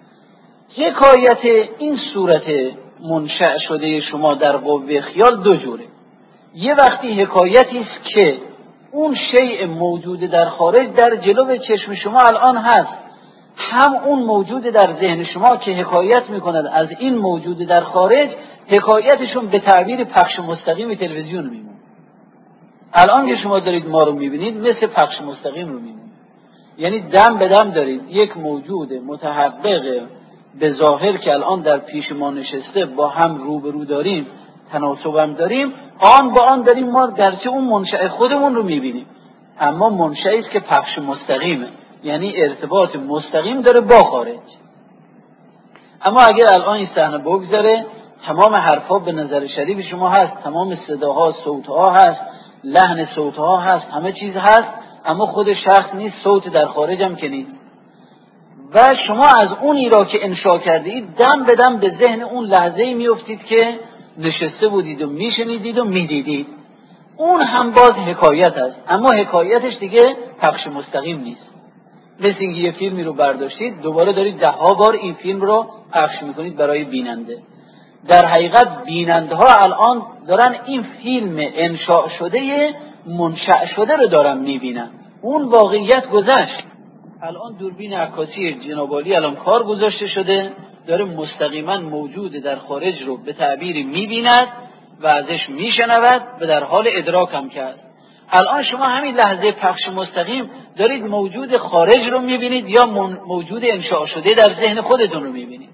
حکایت این صورت منشأ شده شما در قوه خیال دو جوره. یه وقتی حکایتی است که اون شیء موجود در خارج در جلو چشم شما الان هست، هم اون موجود در ذهن شما که حکایت میکند از این موجود در خارج، حکایتشون به تعبیر پخش مستقیم تلویزیون میمونه. الان که شما دارید ما رو میبینید مثل پخش مستقیم رو میمونه، یعنی دم به دم دارید یک موجود متحقق به ظاهر که الان در پیش ما نشسته با هم روبرو داریم، تناسب هم داریم، آن با آن داریم ما گرچه اون منشأ خودمون رو میبینیم اما منشأی است که پخش مستقیمه، یعنی ارتباط مستقیم داره با خارج. اما اگر الان این صحنه بگذره، تمام حرفا به نظر شریف شما هست، تمام صداها، صوتها هست، لحن صوتها هست، همه چیز هست، اما خود شخص نیست، صوت در خارج هم که نیست. و شما از اونی را که انشا کرده اید دم به دم به ذهن اون لحظه‌ای میافتید که نشسته بودید و میشنیدید و میدیدید. اون هم باز حکایت است، اما حکایتش دیگه پخش مستقیم نیست. مثل اینکه یه فیلمی رو برداشتید دوباره دارید 10 بار این فیلم رو پخش میکنید برای بیننده. در حقیقت بیننده ها الان دارن این فیلم انشاء شده منشأ شده رو دارن میبینن. اون واقعیت گذشت. الان دوربین عکاسی جناب عالی الان کار گذاشته شده، داره مستقیما موجود در خارج رو به تعبیری میبیند و ازش میشنود و در حال ادراک هم کرد. الان شما همین لحظه پخش مستقیم دارید موجود خارج رو میبینید یا موجود انشاء شده در ذهن خودتون رو میبینید؟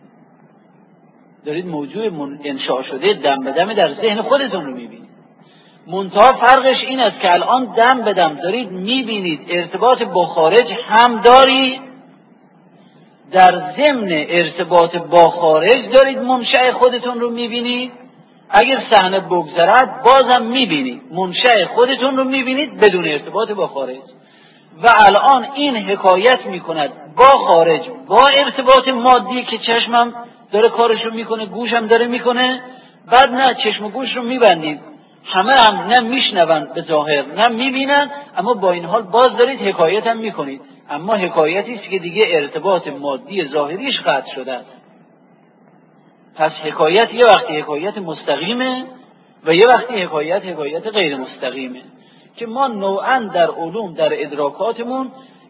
دارید موجود انشاء شده دم به دم در ذهن خودتون رو میبینید. منتها فرقش این است که الان دم به دم دارید میبینید ارتباط با خارج هم داری، در ضمن ارتباط با خارج دارید منشأ خودتون رو میبینید. اگر صحنه بگذرد بازم میبینید منشأ خودتون رو میبینید بدون ارتباط با خارج. و الان این حکایت میکند با خارج، با ارتباط مادی که چشمم داره کارشو میکنه، گوشم داره میکنه. بعد نه چشم و گوش رو میبندید، همه هم نه میشنون به ظاهر نه میبینن، اما با این حال باز دارید حکایت هم میکنید، اما حکایتی است که دیگه ارتباط مادی ظاهریش قطع شده است. پس حکایت یه وقتی حکایت مستقیمه و یه وقتی حکایت غیر مستقیمه که ما نوعا در علوم در ادراکاتمون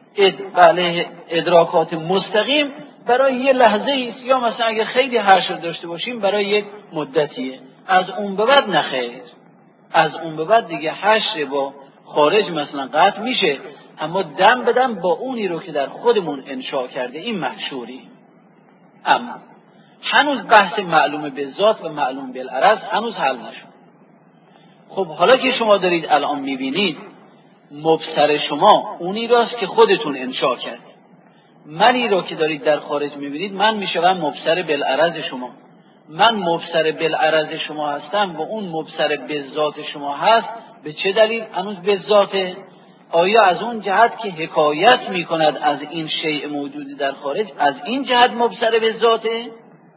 ادراکات مستقیم برای یه لحظه ایست، یا مثلا اگر خیلی حشر داشته باشیم برای یک مدتیه، از اون به بعد نخیر. از اون به بعد دیگه حشر با خارج مثلا قطع میشه، اما دم به دم با اونی رو که در خودمون انشاء کرده این محشوری. اما هنوز بحث معلوم به ذات و معلوم بالعرض هنوز حل نشد. خب حالا که شما دارید الان میبینید مبصر شما اونی راست که خودتون انشاء کردید، منی رو که دارید در خارج میبینید من میشوم مبصر بالعرض شما. من مبصر بالعرض شما هستم و اون مبصر به ذات شما هست. به چه دلیل هنوز به ذاته؟ آیا از اون جهت که حکایت میکند از این شیء موجود در خارج، از این جهت مبصر به ذاته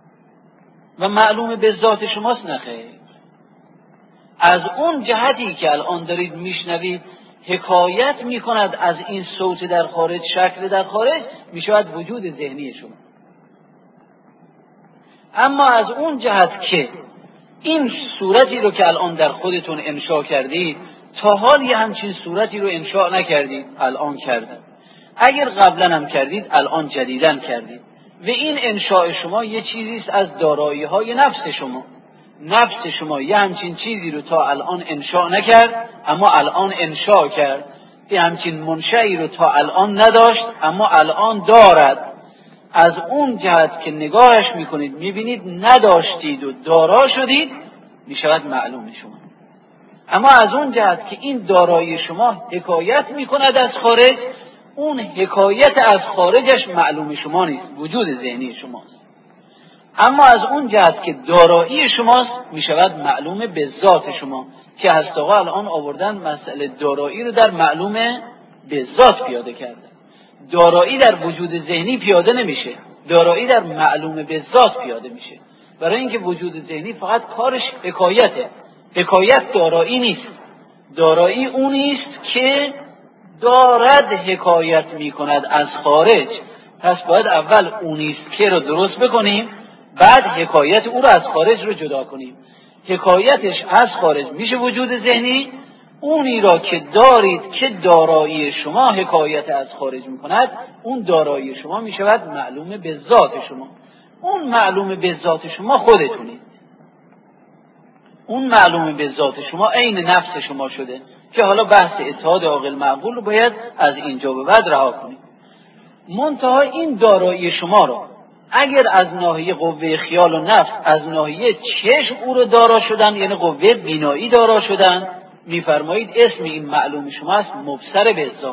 و معلوم به ذات شماست؟ نخیر، از اون جهتی که الان دارید میشنوید حکایت میکند از این صوت در خارج، شکل در خارج، میشود وجود ذهنی شما. اما از اون جهت که این صورتی رو که الان در خودتون انشاء کردید تا حال یه همچین صورتی رو انشاء نکردید، الان کردید. اگر قبلا هم کردید الان جدیدن کردید و این انشاء شما یه چیزیست از دارایی‌های نفس شما. نفس شما یه همچین چیزی رو تا الان انشاء نکرد اما الان انشاء کرد، یه همچین منشأی رو تا الان نداشت اما الان دارد. از اون جهت که نگاهش میکنید میبینید نداشتید و دارا شدید، میشود معلوم شما. اما از اون جهت که این دارایی شما حکایت میکند از خارج، اون حکایت از خارجش معلوم شما نیست، وجود ذهنی شماست. اما از اون جهت که دارایی شماست میشود معلوم به ذات شما، که هست آقا الان آوردن مسئله دارایی رو در معلوم به ذات پیاده کردن. دارایی در وجود ذهنی پیاده نمیشه، دارایی در معلوم به ذات پیاده میشه، برای اینکه وجود ذهنی فقط کارش حکایته. حکایت دارایی نیست. دارایی اونی است که دارد حکایت میکند از خارج. پس باید اول اونی است که رو درست بکنیم، بعد حکایت او رو از خارج رو جدا کنیم. حکایتش از خارج میشه وجود ذهنی، اونی را که دارید که دارایی شما حکایت از خارج میکند، اون دارایی شما میشود معلوم به ذات شما. اون معلوم به ذات شما خودتونید. اون معلوم به ذات شما عین نفس شما شده که حالا بحث اتحاد عاقل معقول رو باید از اینجا به بعد رها کنید. منتها این دارایی شما را اگر از ناحیه قوه خیال و نفس، از ناحیه چشم او رو دارا شدن، یعنی قوه بینایی دارا شدن، میفرمایید اسم این معلوم شما است مبصر به ذات.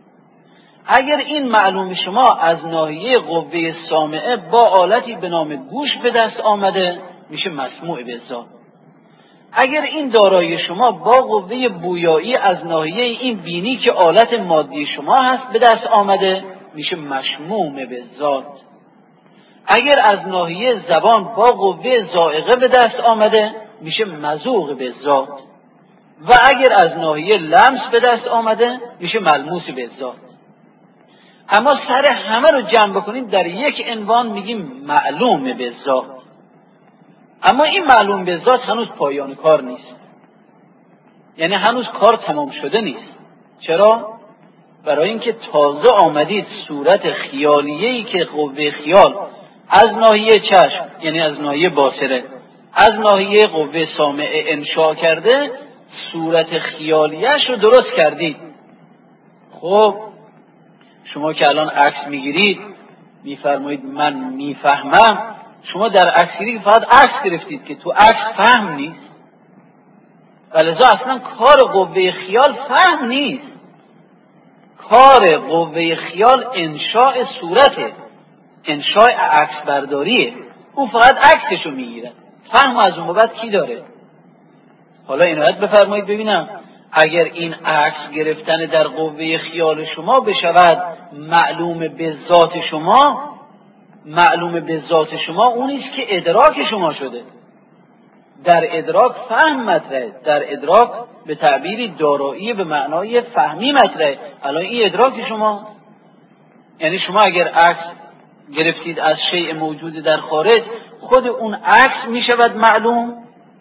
اگر این معلوم شما از ناحیه قوه سامعه با آلتی به نام گوش به دست آمده، میشه مسموع به ذات. اگر این دارایی شما با قوه بویایی از ناحیه این بینی که آلت مادی شما هست به دست آمده، میشه مشموم به ذات. اگر از ناحیه زبان با قوه ذائقه به دست آمده میشه مذوق به ذات و اگر از ناحیه لمس به دست آمده میشه ملموس به ذات. اما سر همه رو جمع بکنیم در یک عنوان میگیم معلوم به ذات. اما این معلوم به ذات هنوز پایان کار نیست، یعنی هنوز کار تمام شده نیست. چرا؟ برای اینکه تازه آمدید صورت خیالیه‌ای که قوه خیال از ناحیه چشم، یعنی از ناحیه باصره، از ناحیه قوه سامعه انشاء کرده، صورت خیالیه‌اش رو درست کردید. خب شما که الان عکس میگیرید میفرمایید من میفهمم، شما در عکسگیری فقط عکس گرفتید که تو عکس فهم نیست، ولذا اصلا کار قوه خیال فهم نیست. کار قوه خیال انشاء صورته، انشاء عکس برداریه. او فقط عکسشو میگیره، فهم از اون بعد کی داره؟ حالا عنایت بفرمایید ببینم، اگر این عکس گرفتن در قوه خیال شما بشود معلوم به ذات شما، معلوم به ذات شما اونیست که ادراک شما شده. در ادراک فهم مطرحه، در ادراک به تعبیری دارایی به معنای فهمی مطرحه. الان این ادراک شما، یعنی شما اگر عکس گرفتید از شیء موجود در خارج، خود اون عکس می شود معلوم.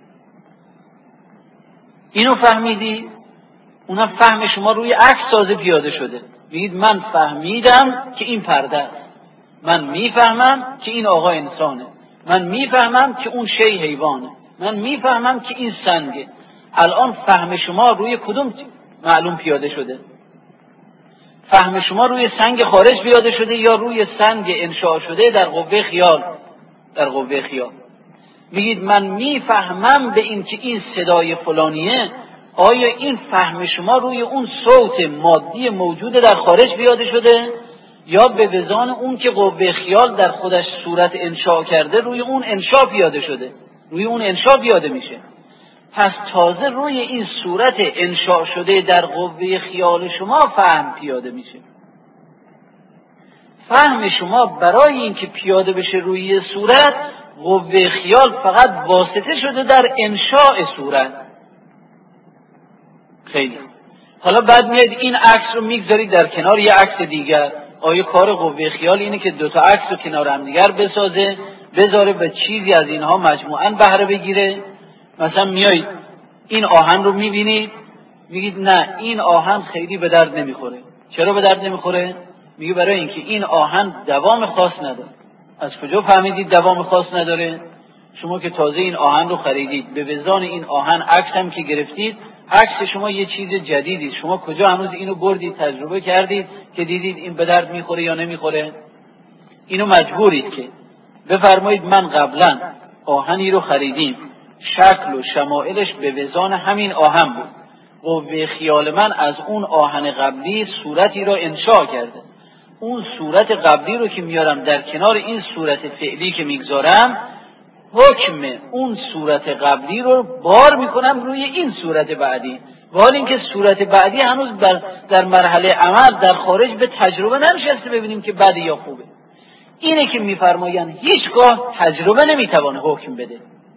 اینو فهمیدی، اونم فهم شما روی عکس تازه پیاده شده. میگید من فهمیدم که این پرده است، من میفهمم که این آقا انسانه، من میفهمم که اون شی حیوانه، من میفهمم که این سنگه. الان فهم شما روی کدوم معلوم پیاده شده؟ فهم شما روی سنگ خارج پیاده شده یا روی سنگ انشاء شده در قوه خیال؟ در قوه خیال. میگید من میفهمم به این که این صدای فلانیه، آیا این فهم شما روی اون صوت مادی موجود در خارج پیاده شده یا به وزان اون که قوه خیال در خودش صورت انشاء کرده روی اون انشاء پیاده شده، روی اون انشاء پیاده میشه؟ پس تازه روی این صورت انشاء شده در قوه خیال شما فهم پیاده میشه. فهم شما برای اینکه پیاده بشه روی صورت، قوه خیال فقط واسطه شده در انشاء صورت. خیلی حالا بعد میاد این عکس رو میگذارید در کنار یه عکس دیگر. آیا کار قوه خیال اینه که دوتا عکس رو کنار هم دیگر بسازه، بذاره و چیزی از اینها مجموعاً بهره بگیره؟ مثلا میایید این آهن رو میبینید، میگید نه این آهن خیلی به درد نمیخوره. چرا به درد نمیخوره؟ میگه برای اینکه این آهن دوام خاص نداره. از کجا فهمیدید دوام خاص نداره؟ شما که تازه این آهن رو خریدید، به وزان این آهن عکس هم که گرفتید، عکس شما یه چیز جدیدی. شما کجا هنوز اینو بردید تجربه کردید که دیدید این به درد میخوره یا نمیخوره؟ اینو مجبورید که بفرمایید من قبلا آهنی رو خریدیم، شکل و شمائلش به وزان همین آهن بود، قوه خیال من از اون آهن قبلی صورتی رو انشاء کرده. اون صورت قبلی رو که میارم در کنار این صورت فعلی که میگذارم، حکم اون صورت قبلی رو بار میکنم روی این صورت بعدی، ولی اینکه صورت بعدی هنوز در مرحله عمل در خارج به تجربه ننشسته ببینیم که بده یا خوبه. اینه که میفرمایند هیچگاه تجربه نمیتوانه حکم بده.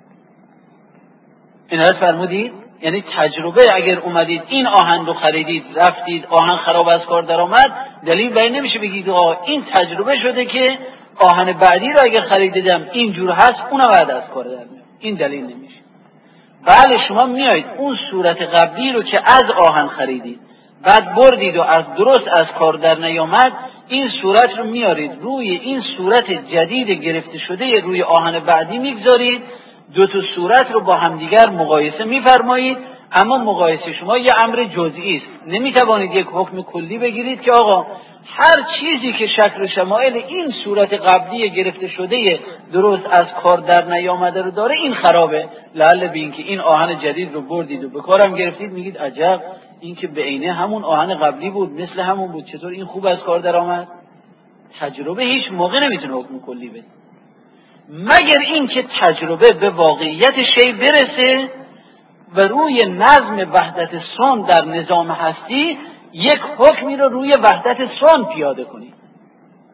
عنایت فرمودید؟ یعنی تجربه اگر اومدید این آهن رو خریدید، رفتید آهن خراب از کار در آمد، دلیل بر این نمیشه بگید این تجربه شده که آهن بعدی رو اگر خریدیدم اینجور هست اونم بعد از کار در میاد. این دلیل نمیشه. بله شما میایید اون صورت قبلی رو که از آهن خریدید بعد بردید و از درست از کار در نیامد، این صورت رو میارید روی این صورت جدید گرفته شده روی آهن بعدی میگذارید، دو تا صورت رو با همدیگر مقایسه میفرمایید. اما مقایسه شما یه امر جزئی است، نمیتوانید یک حکم کلی بگیرید که آقا هر چیزی که شکل و شمایل این صورت قبلی گرفته شده درست از کار در نیامده رو داره این خرابه. لعل به این که این آهن جدید رو بردید و به کارم گرفتید میگید عجب این که به عینه همون آهن قبلی بود، مثل همون بود، چطور این خوب از کار در آمد؟ تجربه هیچ موقع نمیتونه حکم کلی بده مگر این که تجربه به واقعیت شی برسه و روی نظم وحدت صن در نظام هستی یک حکمی رو روی وحدت صن پیاده کنید.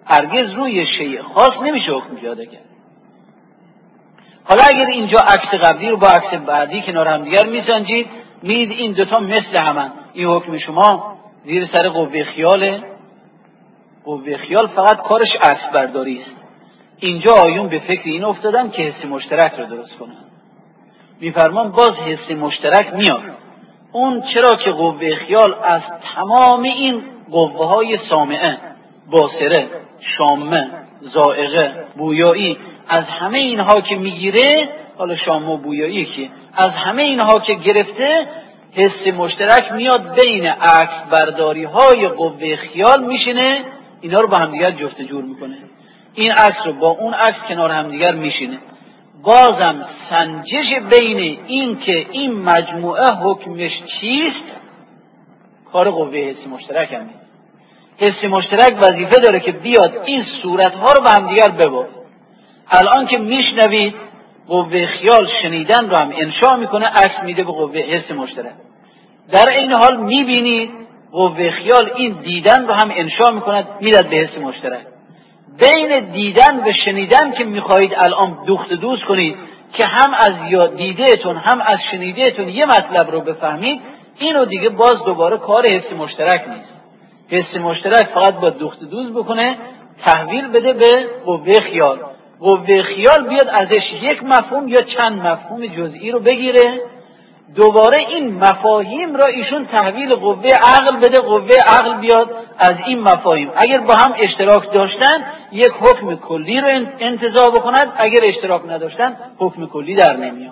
هرگز روی شیء خاص نمیشه حکم پیاده کرد. حالا اگر اینجا عکس قبلی رو با عکس بعدی کنار هم دیگر میسنجید، میدید این دوتا مثل همن. این حکم شما زیر سر قوه خیاله. قوه خیال فقط کارش عکس برداری است. اینجا آیون به فکر این افتادن که حس مشترک رو درست کنن. میفرمان باز حس مشترک میاد. اون چرا که قوه خیال از تمام این قوه های سامعه، باصره، شامه، ذائقه، بویایی، از همه اینها که میگیره، حالا شامه و بویایی که از همه اینها که گرفته، حس مشترک میاد بین عکس برداری های قوه خیال میشینه، اینا رو با همدیگر جفت جور میکنه. این عکس رو با اون عکس کنار همدیگر میشینه. بازم سنجش بین این که این مجموعه حکمش چیست کار قوه حس مشترک هم نیست. حس مشترک وظیفه داره که بیاد این صورتها رو به همدیگر ببره. الان که میشنوید قوه خیال شنیدن رو هم انشاء میکنه، عکس میده به قوه حس مشترک. در این حال میبینید قوه خیال این دیدن رو هم انشاء میکند میداد به حس مشترک. بین دیدن و شنیدن که میخواهید الان دوخت دوز کنید که هم از دیدهتون هم از شنیدهتون یه مطلب رو بفهمید، اینو دیگه باز دوباره کار حس مشترک نیست. حس مشترک فقط با دوخت دوز بکنه، تحویل بده به قوه خیال. قوه خیال بیاد ازش یک مفهوم یا چند مفهوم جزئی رو بگیره، دوباره این مفاهیم را ایشون تحویل قوه عقل بده، قوه عقل بیاد از این مفاهیم اگر با هم اشتراک داشتن یک حکم کلی رو انتزاع بکند، اگر اشتراک نداشتن حکم کلی در نمیاد.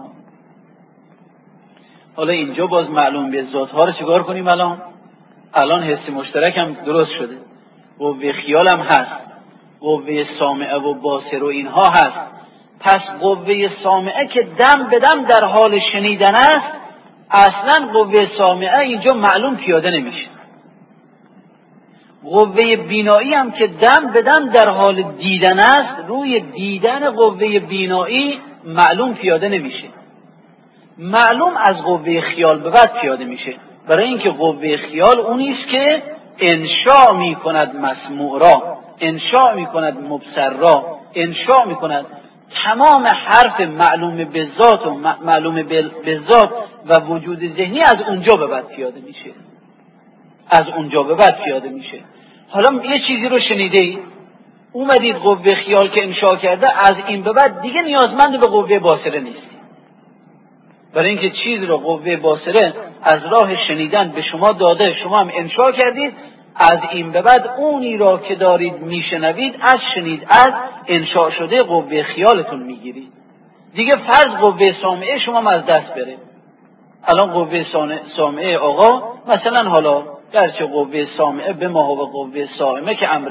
حالا اینجا باز معلوم به ذات ها رو چیکار کنیم؟ الان حس مشترک هم درست شده، قوه خیال هم هست، قوه سامعه و باصر و اینها هست. پس قوه سامعه که دم به دم در حال شنیدن است، اصلا قوه سامعه اینجا معلوم پیاده نمیشه. قوه بینایی هم که دم به دم در حال دیدن است، روی دیدن قوه بینایی معلوم پیاده نمیشه. معلوم از قوه خیال به بعد پیاده میشه، برای اینکه قوه خیال اونی است که انشاء میکند مسموع را، انشاء میکند مبصر را، انشاء میکند تمام حرف معلوم به ذات و معلوم به ذات و وجود ذهنی از اونجا به بعد پیاده میشه. از اونجا به بعد پیاده میشه. حالا یه چیزی رو شنیدید، اومدید قوه خیال که انشاء کرده، از این به بعد دیگه نیازمند به قوه باصره نیستید. برای اینکه چیز رو قوه باصره از راه شنیدن به شما داده، شما هم انشاء کردید، از این به بعد اونی را که دارید میشنوید از شنید از انشاء شده قوه خیالتون میگیرید. دیگه فرض قوه سامعه شما هم از دست بره. الان قوه سامعه آقا مثلا، حالا گرچه قوه سامعه به ما و قوه سامعه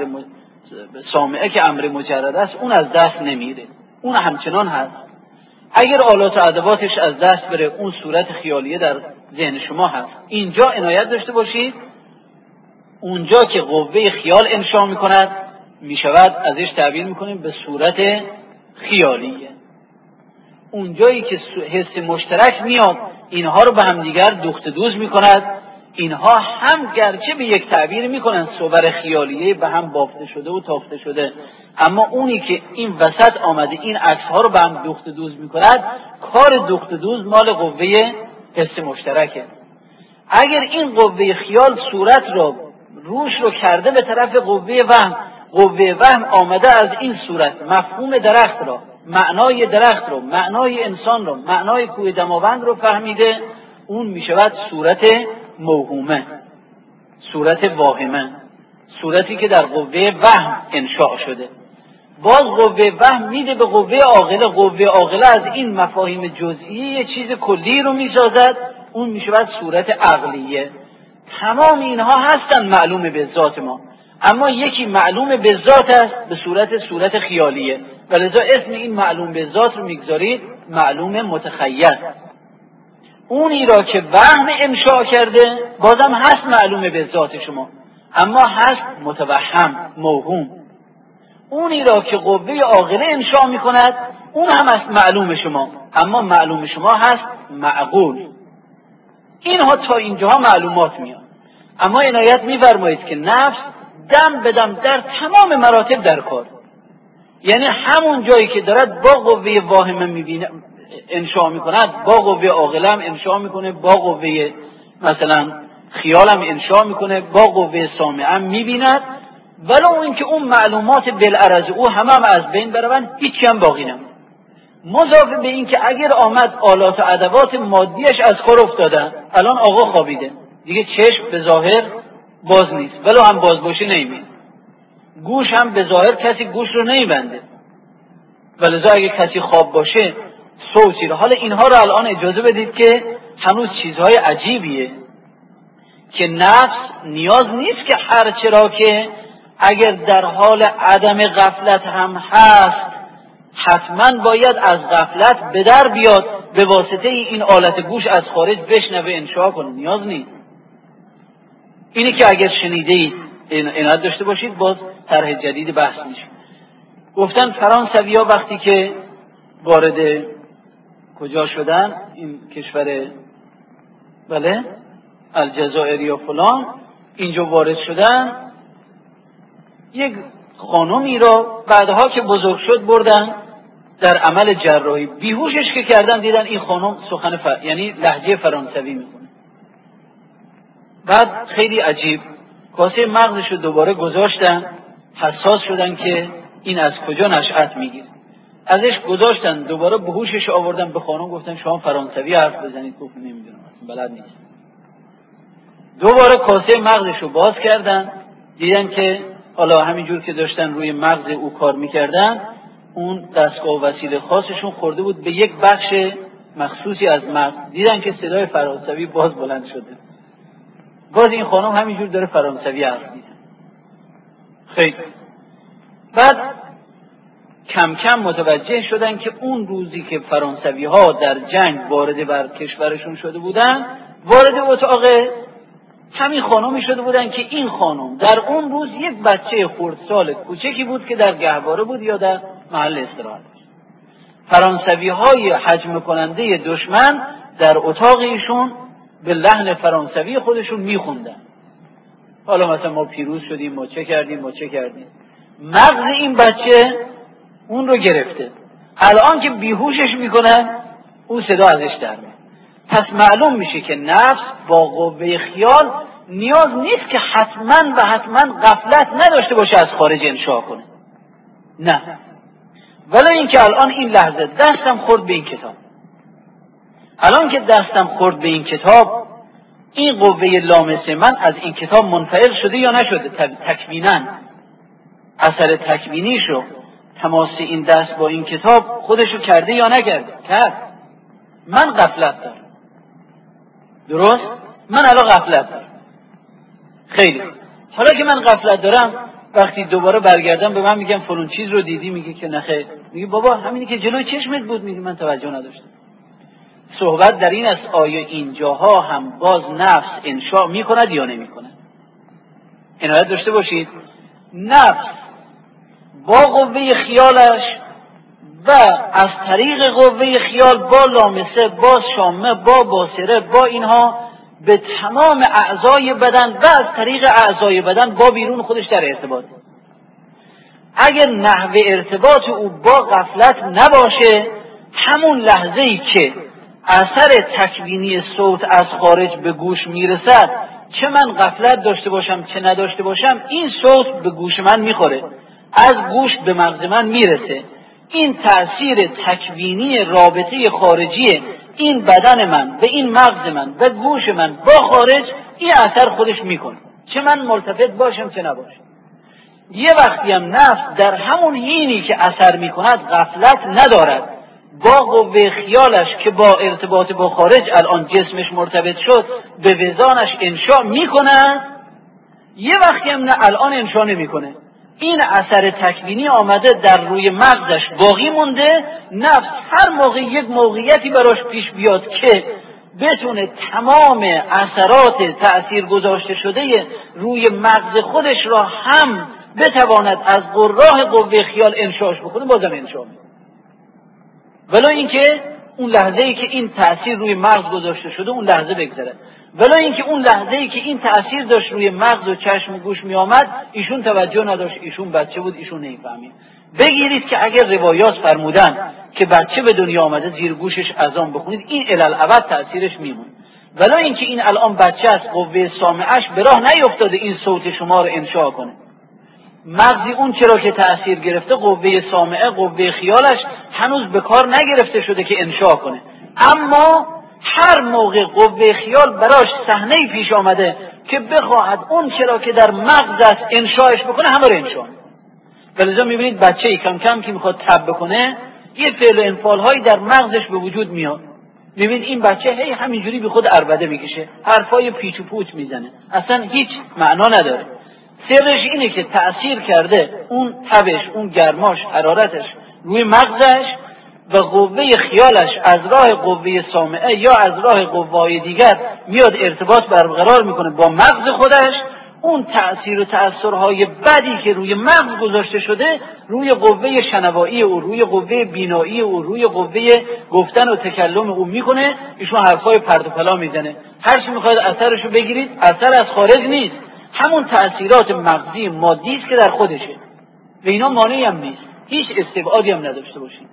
که امر مجرد است، اون از دست نمیره، اون همچنان هست. اگر آلات و ادواتش از دست بره، اون صورت خیالیه در ذهن شما هست. اینجا عنایت داشته باشید، اونجا که قوه خیال انشاء میکند میشود ازش تعبیر میکنیم به صورت خیالیه. اونجایی که حس مشترک میاد اینها رو به هم دیگر دوخت دوز میکند، اینها هم گرچه به یک تعبیر میکنن صور خیالیه به هم بافته شده و تافته شده، اما اونی که این وسط آمده این عکس ها رو به هم دوخت دوز میکند، کار دوخت دوز مال قوه حس مشترکه. اگر این قوه خیال صورت رو روش رو کرده به طرف قوه وهم، قوه وهم آمده از این صورت مفهوم درخت را، معنای درخت رو، معنای انسان رو، معنای کوه دماوند رو فهمیده، اون میشود صورت موهومه، صورت واهمه، صورتی که در قوه وهم انشاء شده. باز قوه وهم میده به قوه عاقله، قوه عاقله از این مفاهیم جزئی یه چیز کلی رو میسازد، اون میشود صورت عقلیه. تمام اینها هستن معلوم به ذات ما، اما یکی معلوم به ذات است به صورت خیالیه، ولذا اسم این معلوم به ذات رو میگذارید معلوم متخیل. اونی را که وهم انشاء کرده بازم هست معلوم به ذات شما، اما هست متوهم، موهوم. اونی را که قوه عاقله انشاء میکند اون هم هست معلوم شما، اما معلوم شما هست معقول. اینها تا اینجاها معلومات میاد. اما عنایت میفرمایید که نفس دم به دم در تمام مراتب در کار. یعنی همون جایی که دارد با قوه واهمه میبینه انشاء میکند، با قوه عاقله هم انشاء میکنه، با قوه مثلا خیال هم انشاء میکنه، با قوه سامعه هم میبیند، ولو اینکه اون معلومات بالعرض او هم از بین برون، هیچی هم باقی نمونه. مضافه به این که اگر آمد آلات و ادوات مادیش از کار افتادن، الان آقا خوابیده دیگه، چشم به ظاهر باز نیست ولو هم باز باشه نمیبینه، گوش هم به ظاهر کسی گوش رو نمیبنده، ولذا اگه کسی خواب باشه صوتی رو. حالا اینها رو الان اجازه بدید که هنوز چیزهای عجیبیه که نفس نیاز نیست که هر چرا که اگر در حال عدم غفلت هم هست حتما باید از غفلت به در بیاد، به واسطه این آلت گوش از خارج بشنوه انشاء کنه، نیاز نیست. اینی که اگر شنیدید عنایت داشته باشید، باز طرح جدید بحث میشه. گفتن فرانسوی‌ها وقتی که وارد کجا شدن، این کشور بله الجزایر یا فلان، اینجا وارد شدن، یک خانمی را بعدها که بزرگ شد بردن در عمل جراحی، بیهوشش که کردن دیدن این خانم سخن یعنی لهجه فرانسوی میکنه. بعد خیلی عجیب کاسه مغزش رو دوباره گذاشتن، حساس شدن که این از کجا نشأت میگیره، ازش گذاشتن دوباره بهوشش آوردن به خانم، گفتن شما فرانسوی حرف بزنید، گفت نمیدونم اصلا بلد نیست. دوباره کاسه مغزش رو باز کردن، دیدن که حالا همینجور که داشتن روی مغز او کار میکردن، اون دستگاه و وسیله خاصشون خورده بود به یک بخش مخصوصی از مغز، دیدن که صدای فرانسوی باز بلند شده، باز این خانم همینجور داره فرانسوی حرف میزنه. خیلی بعد کم کم متوجه شدن که اون روزی که فرانسوی ها در جنگ وارد بر کشورشون شده بودن، وارد اتاق همین خانمی شده بودن که این خانم در اون روز یک بچه خردسال کوچکی بود که در گهواره بود یا در محل استراحت. فرانسوی های هجم کننده دشمن در اتاق ایشون به لحن فرانسوی خودشون میخوندن، حالا مثلا ما پیروز شدیم، ما چه کردیم، ما چه کردیم. مغز این بچه اون رو گرفته، الان که بیهوشش میکنن اون صدا ازش در میاد. پس معلوم میشه که نفس با قوه خیال نیاز نیست که حتما غفلت نداشته باشه از خارج انشاء کنه، نه. ولی اینکه الان این لحظه دستم خورد به این کتاب، الان که دستم خورد به این کتاب، این قوه لامسه من از این کتاب منفعل شده یا نشده؟ تکویناً اثر تکوینیشو، تماس این دست با این کتاب خودشو کرده یا نکرده؟ کرد. من غفلت دارم، درست؟ من الان غفلت دارم. خیلی حالا که من غفلت دارم، وقتی دوباره برگردم به من میگم فلان چیز رو دیدی، میگه که نخیر، میگه بابا همینی که جلوی چشمت بود، میگه من توجه نداشتم. صحبت در این است آیا اینجاها هم باز نفس انشاء میکند یا نمیکند؟ عنایت داشته باشید، نفس با قوه خیالش و از طریق قوه خیال با لامسه، با شامه، با باصره، با اینها به تمام اعضای بدن و از طریق اعضای بدن با بیرون خودش در ارتباط. اگر نحو ارتباط او با غفلت نباشه، همون لحظه‌ای که اثر تکوینی صوت از خارج به گوش میرسد، چه من غفلت داشته باشم چه نداشته باشم، این صوت به گوش من میخوره، از گوش به مغز من میرسه. این تأثیر تکوینی رابطه خارجی این بدن من به این مغز من و گوش من با خارج، این اثر خودش میکنه، چه من ملتفت باشم چه نباشم. یه وقتی هم نفس در همون حینی که اثر میکند غفلت ندارد، با قوه خیالش که با ارتباط با خارج الان جسمش مرتبط شد به وزانش انشاء میکند، یه وقتی هم نه الان انشاء نمیکنه. این اثر تکوینی آمده در روی مغزش باقی مونده، نفس هر موقع یک موقعیتی براش پیش بیاد که بتونه تمام اثرات تأثیر گذاشته شده روی مغز خودش را هم بتواند از راه قوه خیال انشاءش بکنه، بازم انشاء میکنه. ولو اینکه اون لحظه‌ای که این تأثیر روی مغز گذاشته شده اون لحظه بگذره، ولی اینکه اون لحظه‌ای که این تأثیر داشت روی مغز و چشم و گوش می آمد ایشون توجه نداشت، ایشون بچه بود، ایشون نمیفهمید. بگیرید که اگر روایات فرمودن که بچه به دنیا آمده زیر گوشش اذان بخونید این الالعبد تأثیرش میمونه، ولی اینکه این الان بچه است قوه سامعش به راه نیفتاده این صوت شما رو انشا کنه، مغزی اون چرا که تأثیر گرفته قوه سامعه قوه خیالش هنوز به کار نگرفته شده که انشا کنه، اما هر موقع قوه خیال براش صحنه‌ای پیش آمده که بخواهد اون چرا که در مغز است انشاش بکنه همه رو انشا. ولذا میبینید بچه‌ای کم کم که میخواد تب بکنه یه فعل و انفعال‌هایی در مغزش به وجود میاد، میبینید این بچه هی همینجوری به خود عربده میکشه، حرفای پیچ و پوچ میزنه، اصلا هیچ معنا نداره. سرش اینه که تأثیر کرده اون تبش، اون گرماش، حرارتش روی مغزش و قوه خیالش از راه قوه سامعه یا از راه قوه‌های دیگر میاد ارتباط برقرار میکنه با مغز خودش، اون تأثیر و تأثیرهای بدی که روی مغز گذاشته شده روی قوه شنوایی او، روی قوه بینایی او، روی قوه گفتن و تکلم او میکنه، ایشون حرفای پرت و پلا میزنه. هر چی میخواید اثرشو بگیرید اثر از خارج نیست، همون تأثیرات مغزی مادی است که در خودشه و اینا مانعی هم نیست، هیچ استبعادی هم نداشته باشید.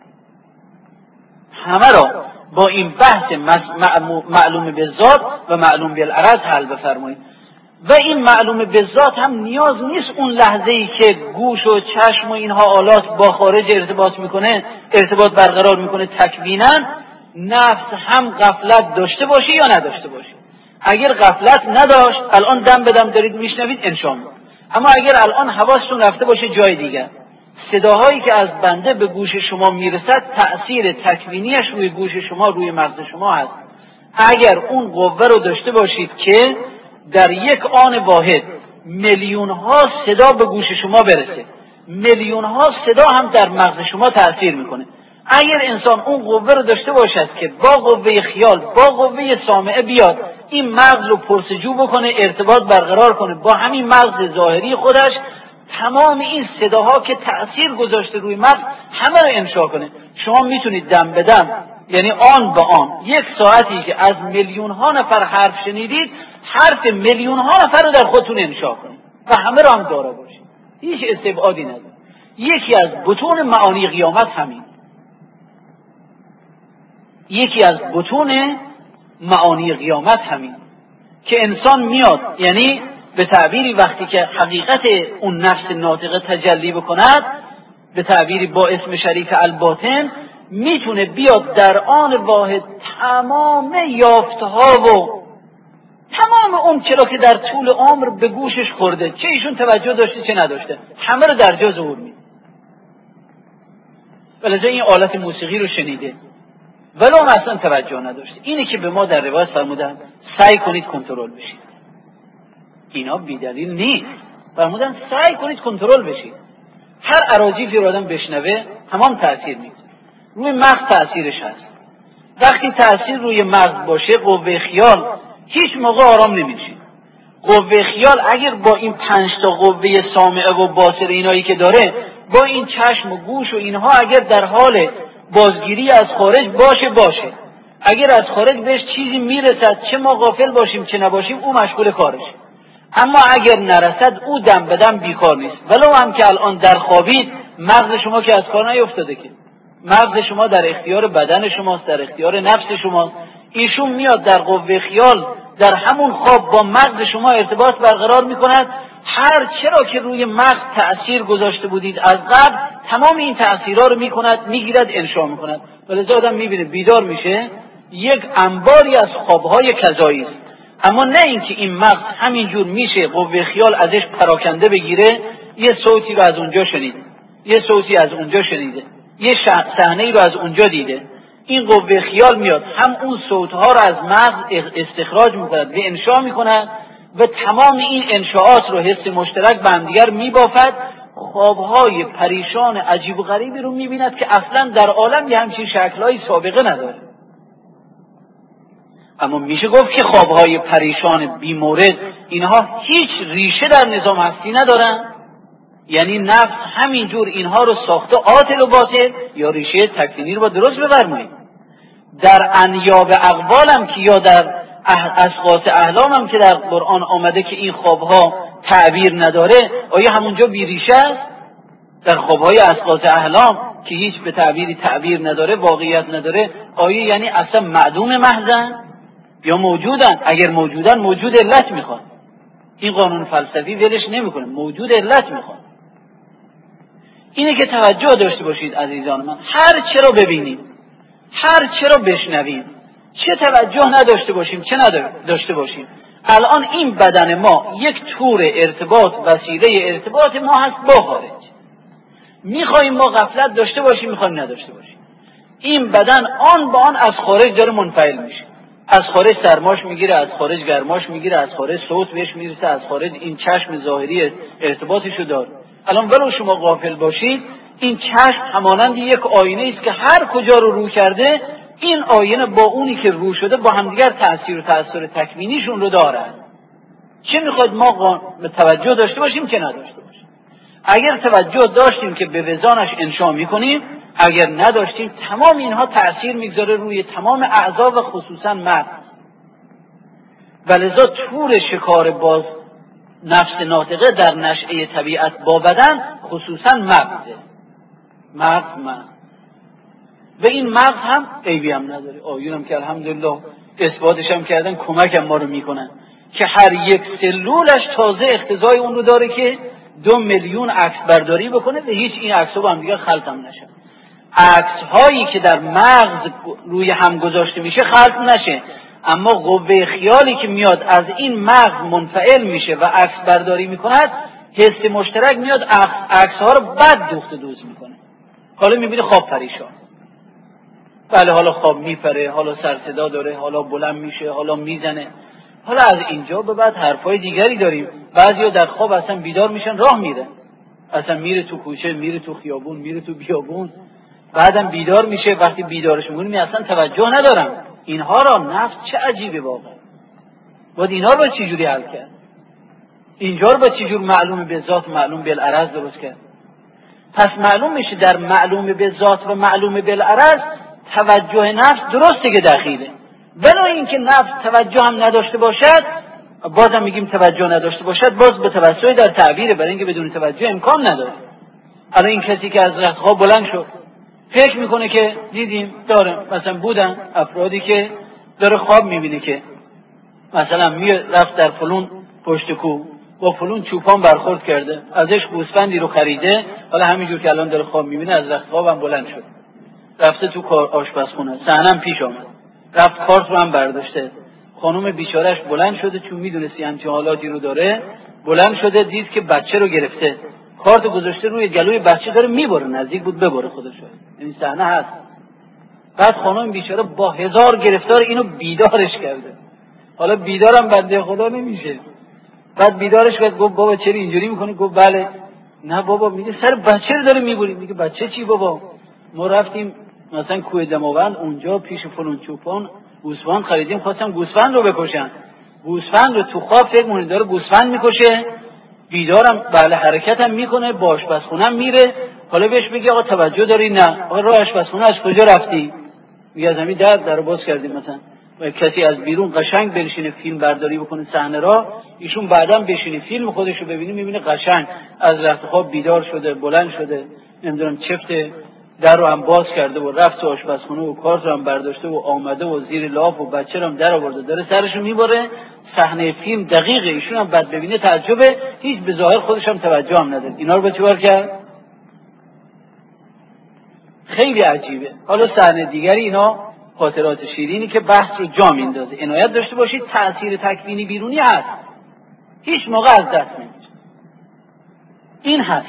همه را با این بحث معلوم بالذات و معلوم بالعرض حل بفرمایید. و این معلوم بالذات هم نیاز نیست اون لحظه‌ای که گوش و چشم و اینها آلات با خارج ارتباط برقرار میکنه تکویناً نفس هم غفلت داشته باشه یا نداشته باشه. اگر غفلت نداشت الان دم به دم دارید میشنوید انشاءالله، اما اگر الان حواستون رفته باشه جای دیگر، صداهایی که از بنده به گوش شما میرسد تأثیر تکوینیش روی گوش شما، روی مغز شما هست. اگر اون قوه رو داشته باشید که در یک آن واحد میلیون ها صدا به گوش شما برسه، میلیون ها صدا هم در مغز شما تأثیر میکنه. اگر انسان اون قوه رو داشته باشد که با قوه خیال، با قوه سامعه بیاد این مغز رو پرسجو بکنه، ارتباط برقرار کنه با همین مغز ظاهری خودش، تمام این صداها که تأثیر گذاشته روی مغز همه رو انشا کنه. شما میتونید دم به دم، یعنی آن به آن، یک ساعتی که از میلیون ها نفر حرف شنیدید، حرف میلیون ها نفر رو در خودتون انشا کنید و همه رو هم دارا باشید، هیچ استبعادی نداره. یکی از بطون معانی قیامت همین، یکی از بطون معانی قیامت همین که انسان میاد، یعنی به تعبیری وقتی که حقیقت اون نفس ناطقه تجلی بکند، به تعبیری با اسم شریف الباطن، میتونه بیاد در آن واحد تمام یافتها و تمام اون چرا که در طول عمر به گوشش خورده، چه ایشون توجه داشته چه نداشته، همه رو در جا ظهور میده. ولذا این آلت موسیقی رو شنیده ولو اصلا توجه نداشته. اینه که به ما در روایت فرمودن سعی کنید کنترل بشید، اینا بی‌دلیل نیست، فرمودن سعی کنید کنترل بشید. هر اراجیفی رو آدم بشنوه تمام تأثیر میده، روی مغز تأثیرش هست. وقتی تأثیر روی مغز باشه قوه خیال هیچ موقع آرام نمیشه. قوه خیال اگر با این 5 تا قوه سامعه و باصره اینایی که داره، با این چشم و گوش و اینها اگر در حال بازگیری از خارج باشه، اگر از خارج بهش چیزی میرسد، چه ما غافل باشیم چه نباشیم، او مشغول کارش. اما اگر نرسد او دم به دم بیکار نیست. ولو هم که الان در خوابید، مغز شما که از کار نیفتاده، که مغز شما در اختیار بدن شماست، در اختیار نفس شماست. ایشون میاد در قوه خیال در همون خواب با مغز شما ارتباط برقرار میکند. هر چرا که روی مغز تأثیر گذاشته بودید از قبل، تمام این تأثیرها رو میکند، میگیرد، انشا میکند. ولذا آدم میبینه بیدار میشه یک انباری از خوابهای کذایی است. اما نه اینکه این مغز همینجور میشه قوه خیال ازش پراکنده بگیره، یه صوتی رو از اونجا شنیده، یه صوتی از اونجا شنیده، یه صحنه‌ای رو از اونجا دیده. این قوه خیال میاد هم اون صوتها رو از مغز استخراج میکند و انشا میکند و تمام این انشاءات رو حس مشترک به هم دیگر میبافد. خوابهای پریشان عجیب و غریبی رو میبیند که اصلا در عالم یه همچین شکلهای سابقه نداره. اما میشه گفت که خوابهای پریشان بیمورد اینها هیچ ریشه در نظام هستی ندارن؟ یعنی نفس همینجور اینها رو ساخته عاطل و باطل، یا ریشه تکوینی رو با درست بفرمایید. در انیاب اقوالم که یا در اشخاص احلامم که در قرآن آمده که این خوابها تعبیر نداره، آیا همونجا بیریشه است؟ در خوابهای اشخاص احلام که هیچ به تعبیری تعبیر نداره، واقعیت نداره، آیا یعنی اصلا معدوم محضن یا موجودن؟ اگر موجودن موجود علت میخواد. این قانون فلسفی ولش نمیکنه، موجود علت میخواد. اینه که توجه داشته باشید عزیزان من، هر چه رو ببینیم، هر چه رو بشنویم، چه توجه نداشته باشیم چه نداشته باشیم. الان این بدن ما یک تور ارتباط، وسیله ارتباط ما هست با خارج. میخوایم ما غفلت داشته باشیم، میخوایم نداشته باشیم. این بدن آن با آن از خارج داره منفعل میشه، از خارج سرماش میگیره، از خارج گرماش میگیره، از خارج صوت بهش میرسه، از خارج این چشم ظاهری ارتباطشو داره. الان ولو شما غافل باشید، این چشم همانند یک آینه است که هر کجا رو کرده، این آینه با اونی که رو شده با همدیگر تأثیر و تأثیر تکوینیشون رو دارن. چه میخواید ما به توجه داشته باشیم که نداشته باشیم؟ اگر توجه داشتیم که به وزانش انشا میکنیم، اگر نداشتیم تمام اینها تأثیر میگذاره روی تمام اعضا و خصوصا مغز. ولذا تور شکار باز نفس ناطقه در نشأه طبیعت با بدن خصوصا مغز و این مغز هم عیبی هم نداره. آیونم که الحمدلله اثباتش هم کردن، کمک هم ما رو میکنن که هر یک سلولش تازه اقتضای اون رو داره که 2 میلیون عکس برداری بکنه و هیچ این عکس‌ها با هم دیگه خلط هم نشه. عکس هایی که در مغز روی هم گذاشته میشه خلط نشه، اما قوه خیالی که میاد از این مغز منفعل میشه و عکس برداری میکند، حس مشترک میاد عکس ها رو بد دوخت دوز میکنه. حالا میبینه خواب پریشان، بله حالا خواب میپره، حالا سر صدا داره، حالا بلند میشه، حالا میزنه. حالا از اینجا به بعد حرفای دیگری داریم. بعضیا در خواب اصلا بیدار میشن، راه میره، اصلا میره تو کوچه، میره تو خیابون، میره تو بیابون، بعدم بیدار میشه. وقتی بیدارش میکنیم اصلا توجه ندارم. اینها را نفس چه عجیبه واقعا. باید اینها رو چه جوری حل کرد؟ اینجا رو با چه جور معلوم به ذات، معلوم بالعرض درست کرد؟ پس معلوم میشه در معلوم به ذات و معلوم بالعرض توجه نفس درسته که دخیله. بنا اینکه نفس توجه هم نداشته باشد، بازم میگیم توجه نداشته باشد، باز به توسعی در تعبیره، برای اینکه بدون توجه امکان نداره. الان این کسی که از رختخواب بلند شد فکر میکنه که دیدیم داره، مثلا بودن افرادی که داره خواب میبینه که مثلا رفت در فلون پشت کو با فلون چوپان برخورد کرده، ازش گوسفندی رو خریده، حالا همینجور که الان داره خواب میبینه از رختخوابم بلند شد، رفته تو آشپزخونه، صحنم پیش آمد، رفت کارت رو هم برداشته، خانم بیچارهش بلند شده چون میدونستی همچین حالاتی رو داره، بلند شده دید که بچه رو گرفته، کارت گذاشته روی گلوی بچه، داره میبره، نزدیک بود ببره خودش. این صحنه هست. بعد خانم بیچاره با 1000 گرفتار اینو بیدارش کرده. حالا بیدارم بنده خدا نمیشه. بعد بیدارش کرد، گفت بابا چرا اینجوری میکنی؟ گفت بله. نه بابا، میگه سر بچه رو داره میبری. میگه بچه چی بابا؟ ما رفتیم مثلا کوه دماوند، اونجا پیش فلان چوپان گوسفند خریدیم، خواستم گوسفند رو بکشن. گوسفند رو تو خواب فکر می‌کنه داره گوسفند میکشه، بیدارم بله حرکتم میکنه، با آشپزخونه‌ام میره. حالا بهش میگه آقا توجه داری؟ نه. آقا راه آشپزخونه از کجا رفتی؟ میگه از همین در باز کردیم. مثلا و کسی از بیرون قشنگ بنشینه فیلم برداری بکنه صحنه را، ایشون بعداً بشینه فیلم خودش رو ببینه، میبینه قشنگ از رخت خواب بیدار شده، بلند شده، نمیدونم چفت در رو هم باز کرده و رفت تو آشپزخونه و کارت رو هم برداشته و آمده و زیر لاف و بچه رو هم در آورده، داره سرش رو میبره. صحنه فیلم دقیقه. ایشون هم بعد ببینه تعجبه، هیچ به ظاهر خودش هم توجه هم نداره. اینا رو به چیکار کرد؟ خیلی عجیبه. حالا صحنه دیگری، اینا خاطرات شیرینی که بحث رو جا میندازه. عنایت داشته باشید تأثیر تکوینی بیرونی هست، هیچ موقع از دست نمیره. این هست.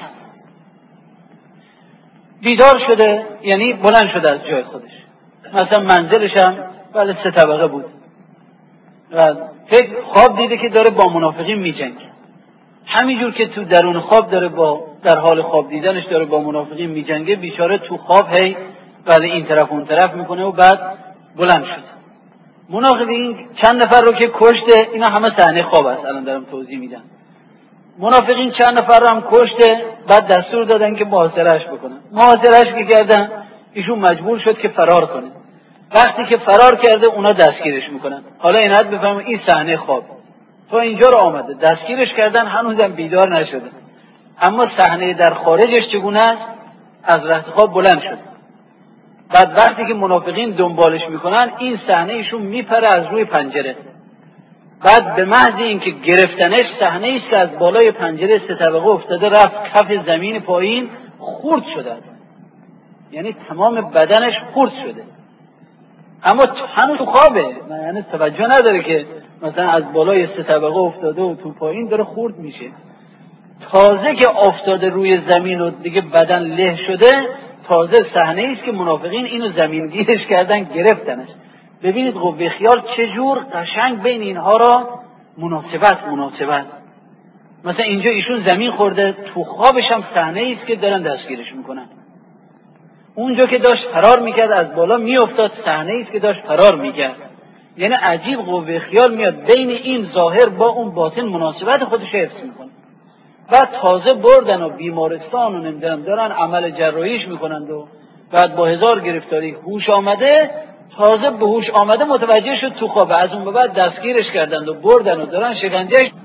بیدار شده یعنی بلند شده از جای خودش. مثلا منزلش هم بله 3 طبقه بود و فکر خواب دیده که داره با منافقین میجنگه. همینجور که تو درون خواب داره در حال خواب دیدنش داره با منافقین میجنگه، بیچاره تو خواب هی بله این طرف اون طرف میکنه و بعد بلند شد. منافقین چند نفر رو که کشته، اینا همه صحنه خواب است، الان دارم توضیح میدم. منافقین چند نفر رو هم کشته، بعد دستور دادن که محاصرهش بکنن. محاصرهش که کردن، ایشون مجبور شد که فرار کنه. وقتی که فرار کرده اونا دستگیرش میکنن. حالا این حد بفهمید این صحنه خواب تا اینجا رو آمده، دستگیرش کردن، هنوزم بیدار نشده، اما صحنه در خارجش چگونه است؟ از رخت خواب بلند شد. بعد وقتی که منافقین دنبالش میکنن این صحنه ایشون میپره از روی پنجره. بعد به محض اینکه گرفتنش صحنه است که از بالای پنجره 3 طبقه افتاده، رفت کف زمین پایین، خورد شده، یعنی تمام بدنش خورد شده، اما هنوز تو خوابه، یعنی توجه نداره که مثلا از بالای 3 طبقه افتاده و تو پایین داره خورد میشه. تازه که افتاده روی زمین و دیگه بدن له شده، تازه صحنه است که منافقین اینو زمینگیرش کردن، گرفتنش. ببینید قوه خیال چجور قشنگ بین اینها را مناسبت. مثلا اینجا ایشون زمین خورده، تو خوابش هم صحنه است که دارن دستگیرش میکنن. اونجا که داشت فرار میکرد از بالا میافتاد، صحنه است که داشت فرار میکرد. یعنی عجیب قوه خیال میاد بین این ظاهر با اون باطن مناسبت خودش حفظ میکنه. بعد تازه بردن و بیمارستان و نمیدونم دارن عمل جراحیش میکنند و بعد با 1000 گرفتاری هوش آمده، تازه به هوش آمده متوجه شد تو خوابه، از اون به بعد دستگیرش کردند و بردن و دارن شکنجهش